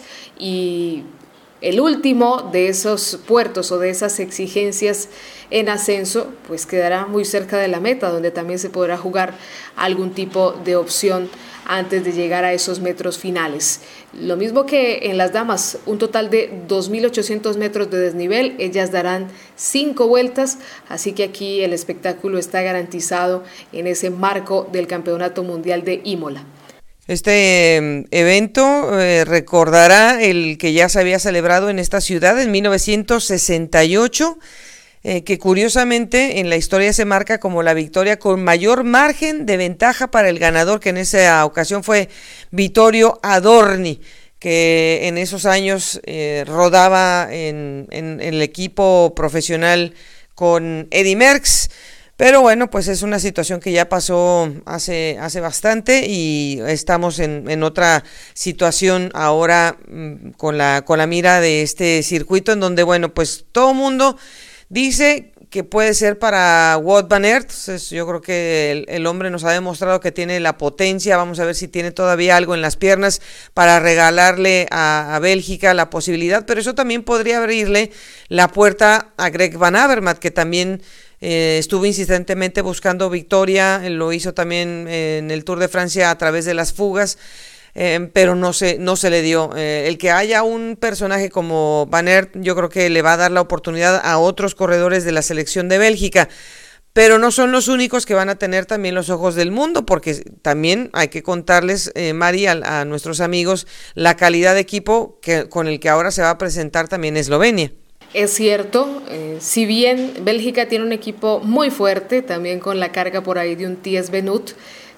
y el último de esos puertos o de esas exigencias en ascenso pues quedará muy cerca de la meta, donde también se podrá jugar algún tipo de opción antes de llegar a esos metros finales. Lo mismo que en las damas, un total de dos mil ochocientos metros de desnivel, ellas darán cinco vueltas, así que aquí el espectáculo está garantizado en ese marco del Campeonato Mundial de Imola. Este eh, evento eh, recordará el que ya se había celebrado en esta ciudad en mil novecientos sesenta y ocho, eh, que curiosamente en la historia se marca como la victoria con mayor margen de ventaja para el ganador, que en esa ocasión fue Vittorio Adorni, que en esos años eh, rodaba en, en, en el equipo profesional con Eddy Merckx. Pero bueno, pues es una situación que ya pasó hace, hace bastante y estamos en, en otra situación ahora mmm, con la, con la mira de este circuito, en donde, bueno, pues todo mundo dice que puede ser para Wout van Aert. Entonces, yo creo que el, el hombre nos ha demostrado que tiene la potencia. Vamos a ver si tiene todavía algo en las piernas para regalarle a, a Bélgica la posibilidad, pero eso también podría abrirle la puerta a Greg Van Avermaet, que también Eh, estuvo insistentemente buscando victoria, lo hizo también eh, en el Tour de Francia a través de las fugas, eh, pero no se, no se le dio. Eh, el que haya un personaje como Van Aert, yo creo que le va a dar la oportunidad a otros corredores de la selección de Bélgica, pero no son los únicos que van a tener también los ojos del mundo, porque también hay que contarles, eh, Mari, a, a nuestros amigos, la calidad de equipo que, con el que ahora se va a presentar también Eslovenia. Es cierto, eh, si bien Bélgica tiene un equipo muy fuerte, también con la carga por ahí de un Thies Benoot,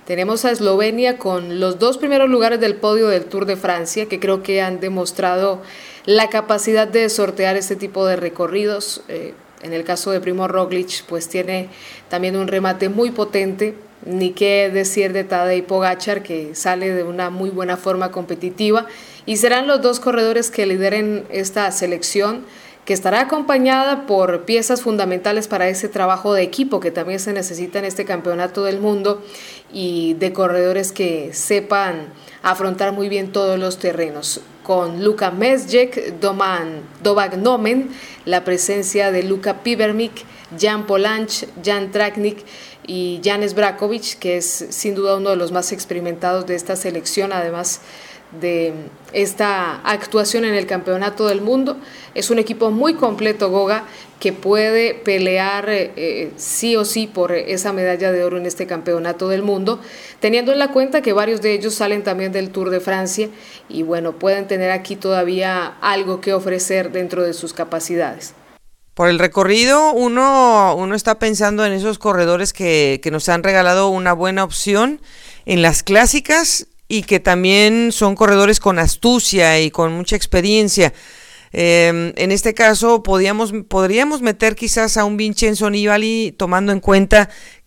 Tenemos a Eslovenia con los dos primeros lugares del podio del Tour de Francia, que creo que han demostrado la capacidad de sortear este tipo de recorridos. Eh, en el caso de Primož Roglič, pues tiene también un remate muy potente. Ni qué decir de Tadej Pogačar, que sale de una muy buena forma competitiva, y serán los dos corredores que lideren esta selección, que estará acompañada por piezas fundamentales para ese trabajo de equipo que también se necesita en este campeonato del mundo, y de corredores que sepan afrontar muy bien todos los terrenos. Con Luka Mesjek, Doman Dovagnomen, la presencia de Luka Pivernik, Jan Polanc, Jan Tratnik y Janez Brakovic, que es sin duda uno de los más experimentados de esta selección, además de esta actuación en el Campeonato del Mundo. Es un equipo muy completo, Goga, que puede pelear eh, sí o sí por esa medalla de oro en este Campeonato del Mundo, teniendo en la cuenta que varios de ellos salen también del Tour de Francia y bueno, pueden tener aquí todavía algo que ofrecer dentro de sus capacidades. Por el recorrido, uno, uno está pensando en esos corredores que, que nos han regalado una buena opción en las clásicas y que también son corredores con astucia y con mucha experiencia. Eh, en este caso podíamos, podríamos meter quizás a un Vincenzo Nibali, tomando en cuenta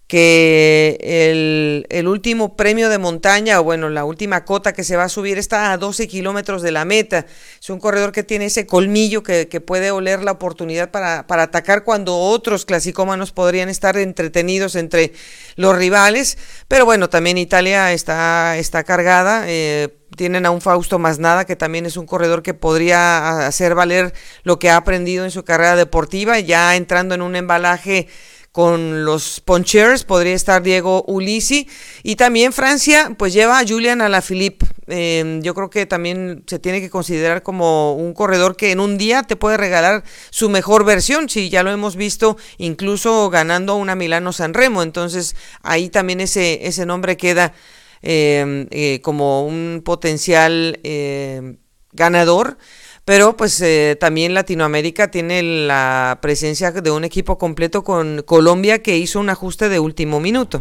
que el, el último premio de montaña, o bueno, la última cota que se va a subir está a doce kilómetros de la meta. Es un corredor que tiene ese colmillo que, que puede oler la oportunidad para, para atacar cuando otros clasicómanos podrían estar entretenidos entre los rivales. Pero bueno, también Italia está, está cargada. Eh, tienen a un Fausto Masnada, que también es un corredor que podría hacer valer lo que ha aprendido en su carrera deportiva, ya entrando en un embalaje con los ponchers. Podría estar Diego Ulissi, y también Francia pues lleva a Julian Alaphilippe. Eh, yo creo que también se tiene que considerar como un corredor que en un día te puede regalar su mejor versión, si ya lo hemos visto incluso ganando una Milano Sanremo. Entonces ahí también ese, ese nombre queda eh, eh, como un potencial eh, ganador. Pero pues eh, también Latinoamérica tiene la presencia de un equipo completo con Colombia, que hizo un ajuste de último minuto.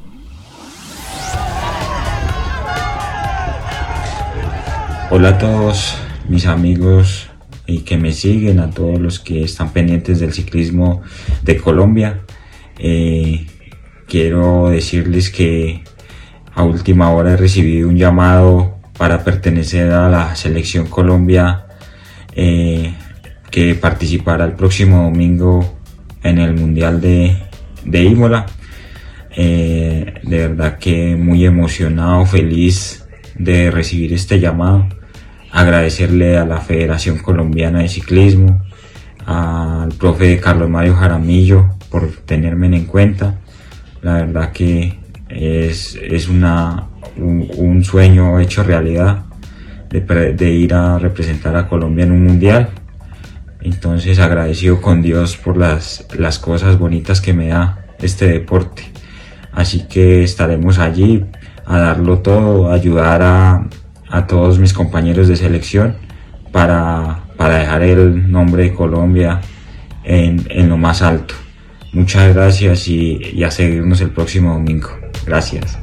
Hola a todos mis amigos y que me siguen, a todos los que están pendientes del ciclismo de Colombia. Eh, quiero decirles que a última hora he recibido un llamado para pertenecer a la selección Colombia, Eh, que participará el próximo domingo en el Mundial de, de Imola. Eh, de verdad que muy emocionado, feliz de recibir este llamado. Agradecerle a la Federación Colombiana de Ciclismo, al profe Carlos Mario Jaramillo por tenerme en cuenta. La verdad que es, es una, un, un sueño hecho realidad. De, de ir a representar a Colombia en un mundial. Entonces agradecido con Dios por las, las cosas bonitas que me da este deporte. Así que estaremos allí a darlo todo, a ayudar a, a todos mis compañeros de selección para, para dejar el nombre de Colombia en, en lo más alto. Muchas gracias y, y a seguirnos el próximo domingo. Gracias.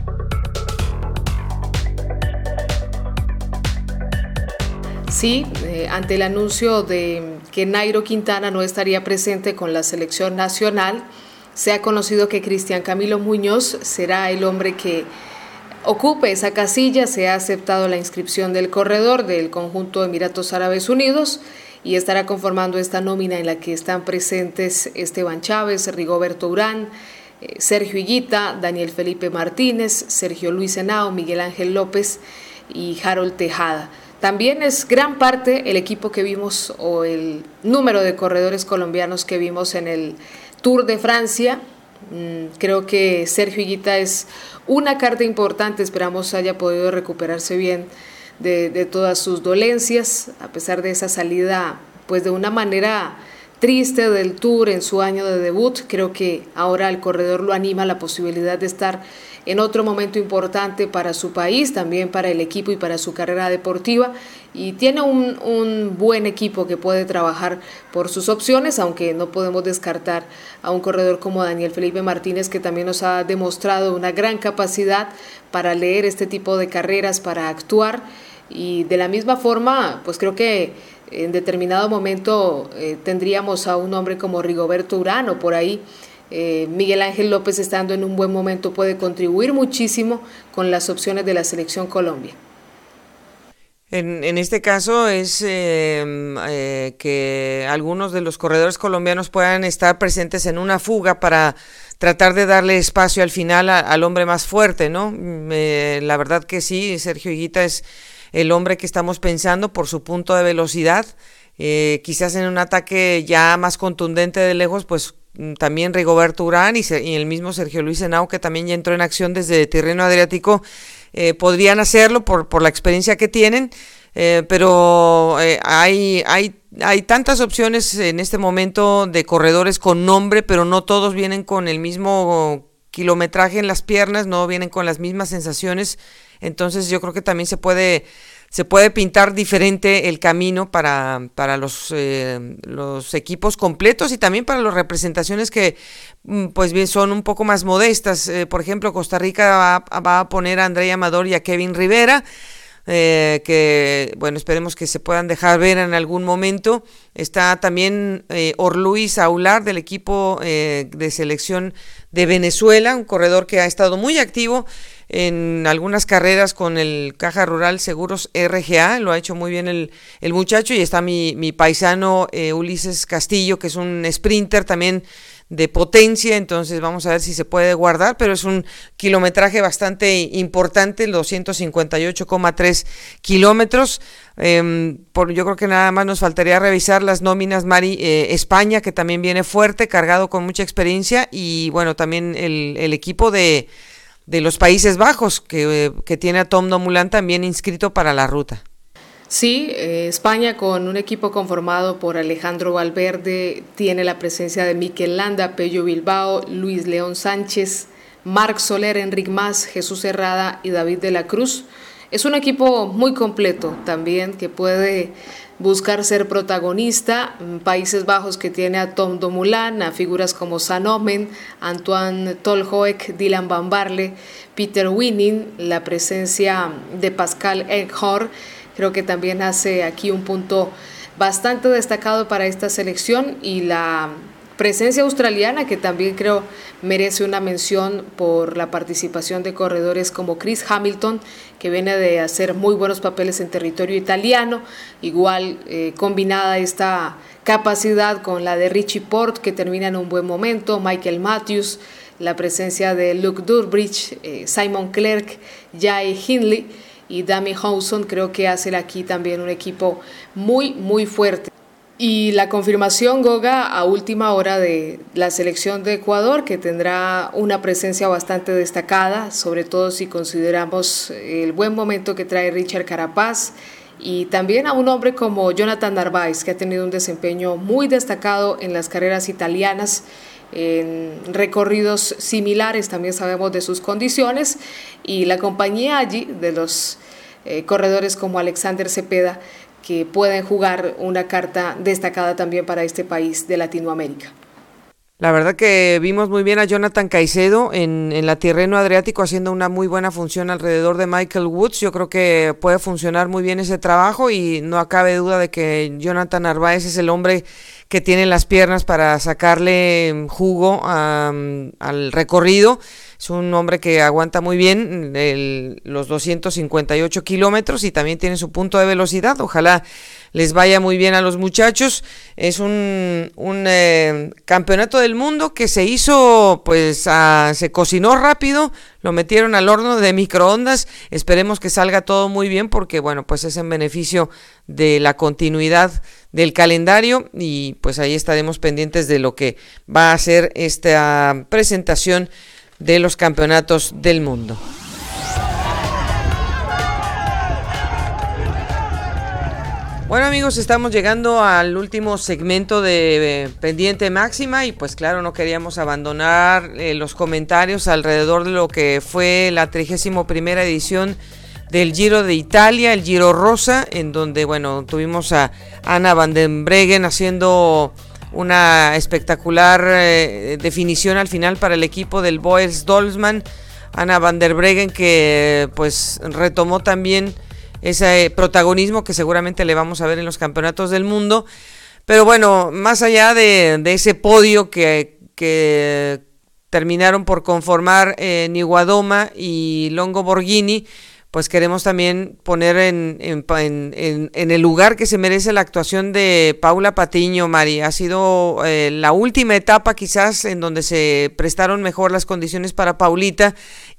Sí, eh, ante el anuncio de que Nairo Quintana no estaría presente con la selección nacional, se ha conocido que Cristian Camilo Muñoz será el hombre que ocupe esa casilla. Se ha aceptado la inscripción del corredor del conjunto de Emiratos Árabes Unidos y estará conformando esta nómina en la que están presentes Esteban Chávez, Rigoberto Urán, eh, Sergio Higuita, Daniel Felipe Martínez, Sergio Luis Henao, Miguel Ángel López y Harold Tejada. También es gran parte el equipo que vimos o el número de corredores colombianos que vimos en el Tour de Francia. Creo que Sergio Higuita es una carta importante, esperamos haya podido recuperarse bien de, de todas sus dolencias, a pesar de esa salida pues de una manera triste del Tour en su año de debut. Creo que ahora el corredor lo anima la posibilidad de estar en otro momento importante para su país, también para el equipo y para su carrera deportiva, y tiene un, un buen equipo que puede trabajar por sus opciones, aunque no podemos descartar a un corredor como Daniel Felipe Martínez, que también nos ha demostrado una gran capacidad para leer este tipo de carreras, para actuar, y de la misma forma, pues creo que en determinado momento eh, tendríamos a un hombre como Rigoberto Urán o por ahí. Eh, Miguel Ángel López, estando en un buen momento, puede contribuir muchísimo con las opciones de la Selección Colombia. En, en este caso es eh, eh, que algunos de los corredores colombianos puedan estar presentes en una fuga para tratar de darle espacio al final a, al hombre más fuerte, ¿no? Eh, la verdad que sí, Sergio Higuita es el hombre que estamos pensando por su punto de velocidad. Eh, quizás en un ataque ya más contundente de lejos, pues también Rigoberto Urán y, y el mismo Sergio Luis Henao, que también ya entró en acción desde Tirreno Adriático, eh, podrían hacerlo por, por la experiencia que tienen, eh, pero eh, hay, hay, hay tantas opciones en este momento de corredores con nombre, pero no todos vienen con el mismo kilometraje en las piernas, no vienen con las mismas sensaciones. Entonces yo creo que también se puede se puede pintar diferente el camino para, para los, eh, los equipos completos y también para las representaciones que pues bien son un poco más modestas. Eh, por ejemplo, Costa Rica va, va a poner a André Amador y a Kevin Rivera, eh, que bueno, esperemos que se puedan dejar ver en algún momento. Está también eh, Orluis Aular del equipo eh, de selección de Venezuela, un corredor que ha estado muy activo en algunas carreras con el Caja Rural Seguros R G A, lo ha hecho muy bien el, el muchacho, y está mi, mi paisano eh, Ulises Castillo, que es un sprinter también de potencia. Entonces vamos a ver si se puede guardar, pero es un kilometraje bastante importante, doscientos cincuenta y ocho coma tres kilómetros. Eh, por, yo creo que nada más nos faltaría revisar las nóminas. Mari, eh, España, que también viene fuerte, cargado con mucha experiencia, y bueno, también el, el equipo de de los Países Bajos, que, que tiene a Tom Dumoulin también inscrito para la ruta. Sí, eh, España, con un equipo conformado por Alejandro Valverde, tiene la presencia de Mikel Landa, Pello Bilbao, Luis León Sánchez, Marc Soler, Enric Mas, Jesús Herrada y David de la Cruz. Es un equipo muy completo también, que puede buscar ser protagonista. Países Bajos, que tiene a Tom Dumoulin, a figuras como San Omen, Antoine Tolhoek, Dylan Van Baarle, Peter Winning, la presencia de Pascal Eichhorn, creo que también hace aquí un punto bastante destacado para esta selección, y la presencia australiana, que también creo merece una mención por la participación de corredores como Chris Hamilton, que viene de hacer muy buenos papeles en territorio italiano. Igual eh, combinada esta capacidad con la de Richie Porte, que termina en un buen momento, Michael Matthews, la presencia de Luke Durbridge, eh, Simon Clerc, Jai Hindley y Dami Howson, creo que hacen aquí también un equipo muy muy fuerte. Y la confirmación, Goga, a última hora de la selección de Ecuador, que tendrá una presencia bastante destacada, sobre todo si consideramos el buen momento que trae Richard Carapaz, y también a un hombre como Jonathan Narváez, que ha tenido un desempeño muy destacado en las carreras italianas, en recorridos similares. También sabemos de sus condiciones, y la compañía allí de los eh, corredores como Alexander Cepeda, que pueden jugar una carta destacada también para este país de Latinoamérica. La verdad que vimos muy bien a Jonathan Caicedo en, en la Tirreno Adriático haciendo una muy buena función alrededor de Michael Woods. Yo creo que puede funcionar muy bien ese trabajo, y no cabe duda de que Jonathan Narváez es el hombre que tiene las piernas para sacarle jugo um, al recorrido. Es un hombre que aguanta muy bien el, los doscientos cincuenta y ocho kilómetros, y también tiene su punto de velocidad. Ojalá les vaya muy bien a los muchachos. Es un, un eh, campeonato del mundo que se hizo, pues a, se cocinó rápido, lo metieron al horno de microondas. Esperemos que salga todo muy bien, porque bueno, pues es en beneficio de la continuidad del calendario, y pues ahí estaremos pendientes de lo que va a ser esta presentación de los campeonatos del mundo. Bueno, amigos, estamos llegando al último segmento de eh, Pendiente Máxima y pues claro, no queríamos abandonar eh, los comentarios alrededor de lo que fue la trigésima primera edición del Giro de Italia, el Giro Rosa, en donde, bueno, tuvimos a Anna van den Breggen haciendo una espectacular eh, definición al final para el equipo del Boels Dolman. Anna van der Breggen que pues retomó también ese protagonismo que seguramente le vamos a ver en los campeonatos del mundo. Pero bueno, más allá de, de ese podio que, que terminaron por conformar eh, Niuwadoma y Longo Borghini, pues queremos también poner en, en, en, en el lugar que se merece la actuación de Paula Patiño, Mari. Ha sido eh, la última etapa quizás en donde se prestaron mejor las condiciones para Paulita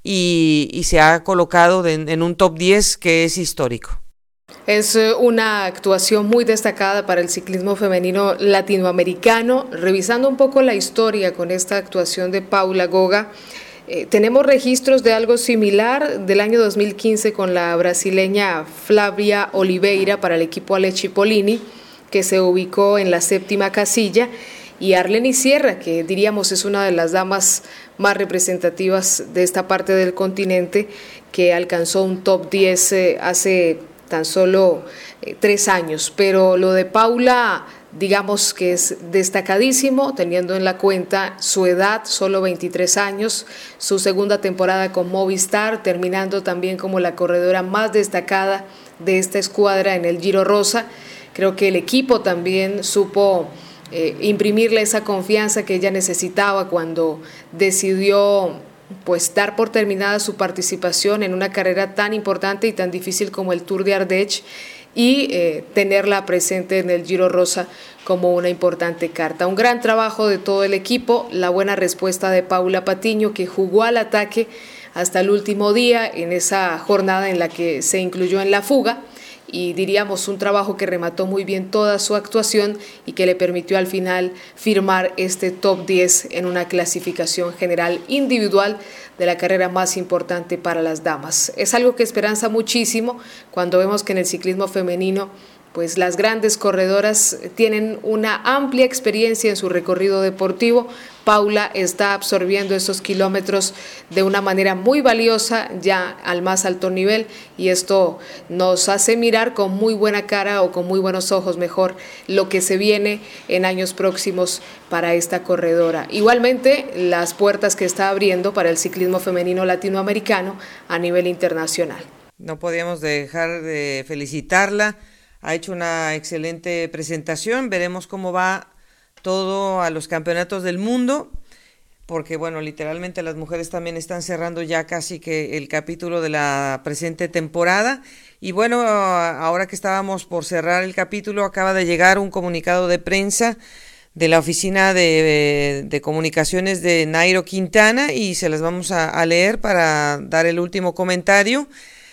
y, y se ha colocado de, en un top diez que es histórico. Es una actuación muy destacada para el ciclismo femenino latinoamericano. Revisando un poco la historia con esta actuación de Paula Goga, Eh, tenemos registros de algo similar del año dos mil quince con la brasileña Flavia Oliveira para el equipo Ale Cipollini, que se ubicó en la séptima casilla, y Arleni Sierra, que diríamos es una de las damas más representativas de esta parte del continente, que alcanzó un top diez eh, hace tan solo eh, tres años. Pero lo de Paula, digamos que es destacadísimo, teniendo en la cuenta su edad, solo veintitrés años, su segunda temporada con Movistar, terminando también como la corredora más destacada de esta escuadra en el Giro Rosa. Creo que el equipo también supo eh, imprimirle esa confianza que ella necesitaba cuando decidió pues dar por terminada su participación en una carrera tan importante y tan difícil como el Tour de Ardèche, y eh, tenerla presente en el Giro Rosa como una importante carta. Un gran trabajo de todo el equipo, la buena respuesta de Paula Patiño, que jugó al ataque hasta el último día en esa jornada en la que se incluyó en la fuga, y diríamos un trabajo que remató muy bien toda su actuación y que le permitió al final firmar este top diez en una clasificación general individual de la carrera más importante para las damas. Es algo que esperanza muchísimo cuando vemos que en el ciclismo femenino pues las grandes corredoras tienen una amplia experiencia en su recorrido deportivo. Paula está absorbiendo esos kilómetros de una manera muy valiosa ya al más alto nivel, y esto nos hace mirar con muy buena cara, o con muy buenos ojos mejor, lo que se viene en años próximos para esta corredora. Igualmente, las puertas que está abriendo para el ciclismo femenino latinoamericano a nivel internacional. No podíamos dejar de felicitarla. Ha hecho una excelente presentación. Veremos cómo va todo a los campeonatos del mundo, porque bueno, literalmente las mujeres también están cerrando ya casi que el capítulo de la presente temporada. Y bueno, ahora que estábamos por cerrar el capítulo, acaba de llegar un comunicado de prensa de la oficina de, de comunicaciones de Nairo Quintana, y se las vamos a, a leer para dar el último comentario.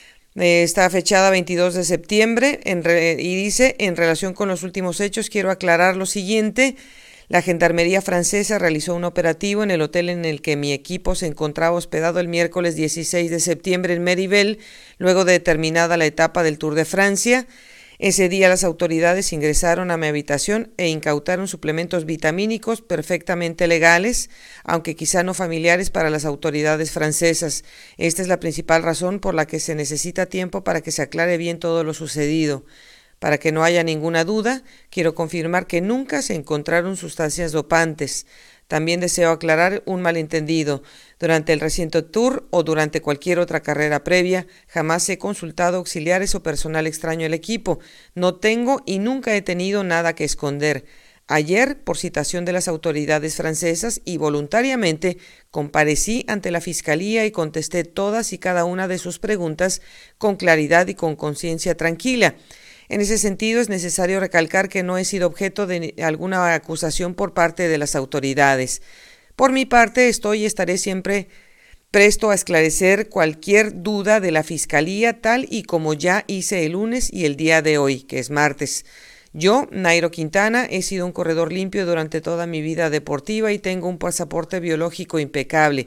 Eh, está fechada veintidós de septiembre en re, y dice: en relación con los últimos hechos, quiero aclarar lo siguiente. La Gendarmería francesa realizó un operativo en el hotel en el que mi equipo se encontraba hospedado el miércoles dieciséis de septiembre en Méribel, luego de terminada la etapa del Tour de Francia. Ese día las autoridades ingresaron a mi habitación e incautaron suplementos vitamínicos perfectamente legales, aunque quizá no familiares para las autoridades francesas. Esta es la principal razón por la que se necesita tiempo para que se aclare bien todo lo sucedido. Para que no haya ninguna duda, quiero confirmar que nunca se encontraron sustancias dopantes. También deseo aclarar un malentendido. Durante el reciente Tour o durante cualquier otra carrera previa, jamás he consultado auxiliares o personal extraño al equipo. No tengo y nunca he tenido nada que esconder. Ayer, por citación de las autoridades francesas y voluntariamente, comparecí ante la Fiscalía y contesté todas y cada una de sus preguntas con claridad y con conciencia tranquila. En ese sentido, es necesario recalcar que no he sido objeto de alguna acusación por parte de las autoridades. Por mi parte, estoy y estaré siempre presto a esclarecer cualquier duda de la Fiscalía, tal y como ya hice el lunes y el día de hoy, que es martes. Yo, Nairo Quintana, he sido un corredor limpio durante toda mi vida deportiva y tengo un pasaporte biológico impecable.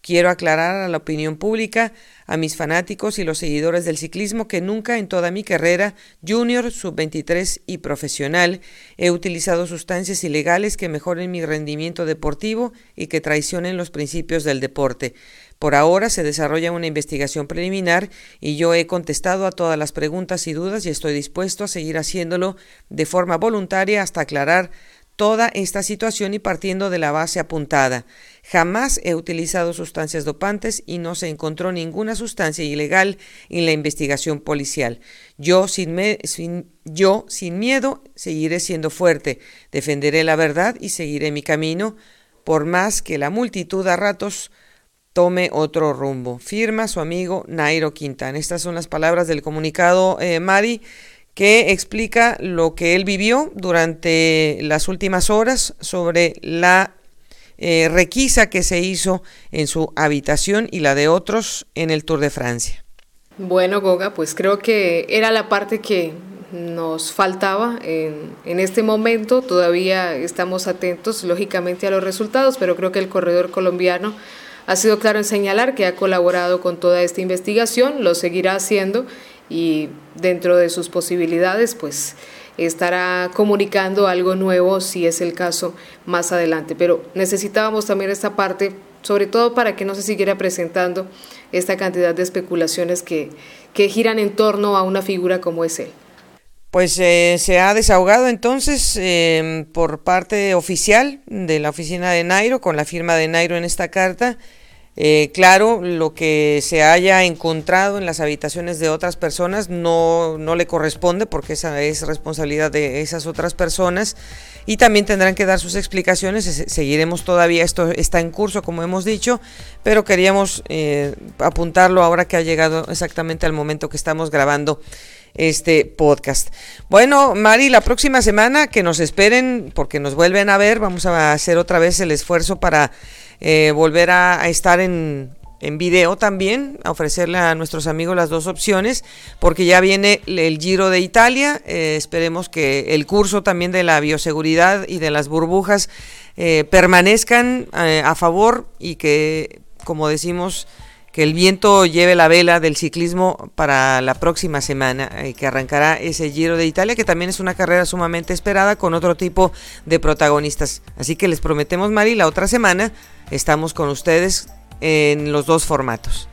Quiero aclarar a la opinión pública, a mis fanáticos y los seguidores del ciclismo que nunca en toda mi carrera, junior, sub veintitrés y profesional, he utilizado sustancias ilegales que mejoren mi rendimiento deportivo y que traicionen los principios del deporte. Por ahora se desarrolla una investigación preliminar y yo he contestado a todas las preguntas y dudas y estoy dispuesto a seguir haciéndolo de forma voluntaria hasta aclarar toda esta situación y partiendo de la base apuntada. Jamás he utilizado sustancias dopantes y no se encontró ninguna sustancia ilegal en la investigación policial. Yo sin, me, sin, yo, sin miedo, seguiré siendo fuerte, defenderé la verdad y seguiré mi camino, por más que la multitud a ratos tome otro rumbo. Firma su amigo Nairo Quintana. Estas son las palabras del comunicado, eh, Mari, que explica lo que él vivió durante las últimas horas sobre la eh, requisa que se hizo en su habitación y la de otros en el Tour de Francia. Bueno, Goga, pues creo que era la parte que nos faltaba en, en este momento. Todavía estamos atentos, lógicamente, a los resultados, pero creo que el corredor colombiano ha sido claro en señalar que ha colaborado con toda esta investigación, lo seguirá haciendo y dentro de sus posibilidades pues estará comunicando algo nuevo si es el caso más adelante. Pero necesitábamos también esta parte, sobre todo para que no se siguiera presentando esta cantidad de especulaciones que, que giran en torno a una figura como es él. Pues eh, se ha desahogado entonces eh, por parte oficial de la oficina de Nairo, con la firma de Nairo en esta carta. Eh, claro, lo que se haya encontrado en las habitaciones de otras personas no, no le corresponde porque esa es responsabilidad de esas otras personas y también tendrán que dar sus explicaciones. Seguiremos todavía, esto está en curso como hemos dicho, pero queríamos eh, apuntarlo ahora que ha llegado exactamente al momento que estamos grabando este podcast. Bueno, Mari, la próxima semana que nos esperen porque nos vuelven a ver, vamos a hacer otra vez el esfuerzo para eh, volver a, a estar en, en video también, a ofrecerle a nuestros amigos las dos opciones, porque ya viene el Giro de Italia. Eh, esperemos que el curso también de la bioseguridad y de las burbujas eh, permanezcan eh, a favor y que, como decimos, que el viento lleve la vela del ciclismo para la próxima semana, eh, que arrancará ese Giro de Italia, que también es una carrera sumamente esperada con otro tipo de protagonistas. Así que les prometemos, Mari, la otra semana estamos con ustedes en los dos formatos.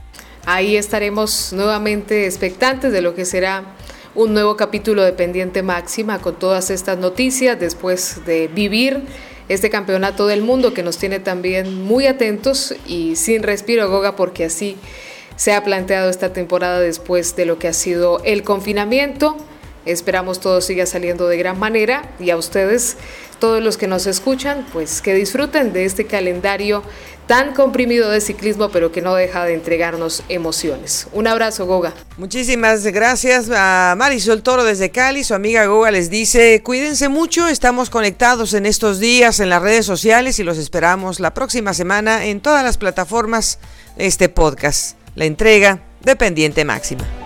Ahí estaremos nuevamente expectantes de lo que será un nuevo capítulo de Pendiente Máxima con todas estas noticias después de vivir este campeonato del mundo que nos tiene también muy atentos y sin respiro, Goga, porque así se ha planteado esta temporada después de lo que ha sido el confinamiento. Esperamos todo siga saliendo de gran manera y a ustedes, todos los que nos escuchan, pues que disfruten de este calendario tan comprimido de ciclismo, pero que no deja de entregarnos emociones. Un abrazo, Goga. Muchísimas gracias a Marisol Toro desde Cali. Su amiga Goga les dice, cuídense mucho, estamos conectados en estos días en las redes sociales y los esperamos la próxima semana en todas las plataformas de este podcast, la entrega de Pendiente Máxima.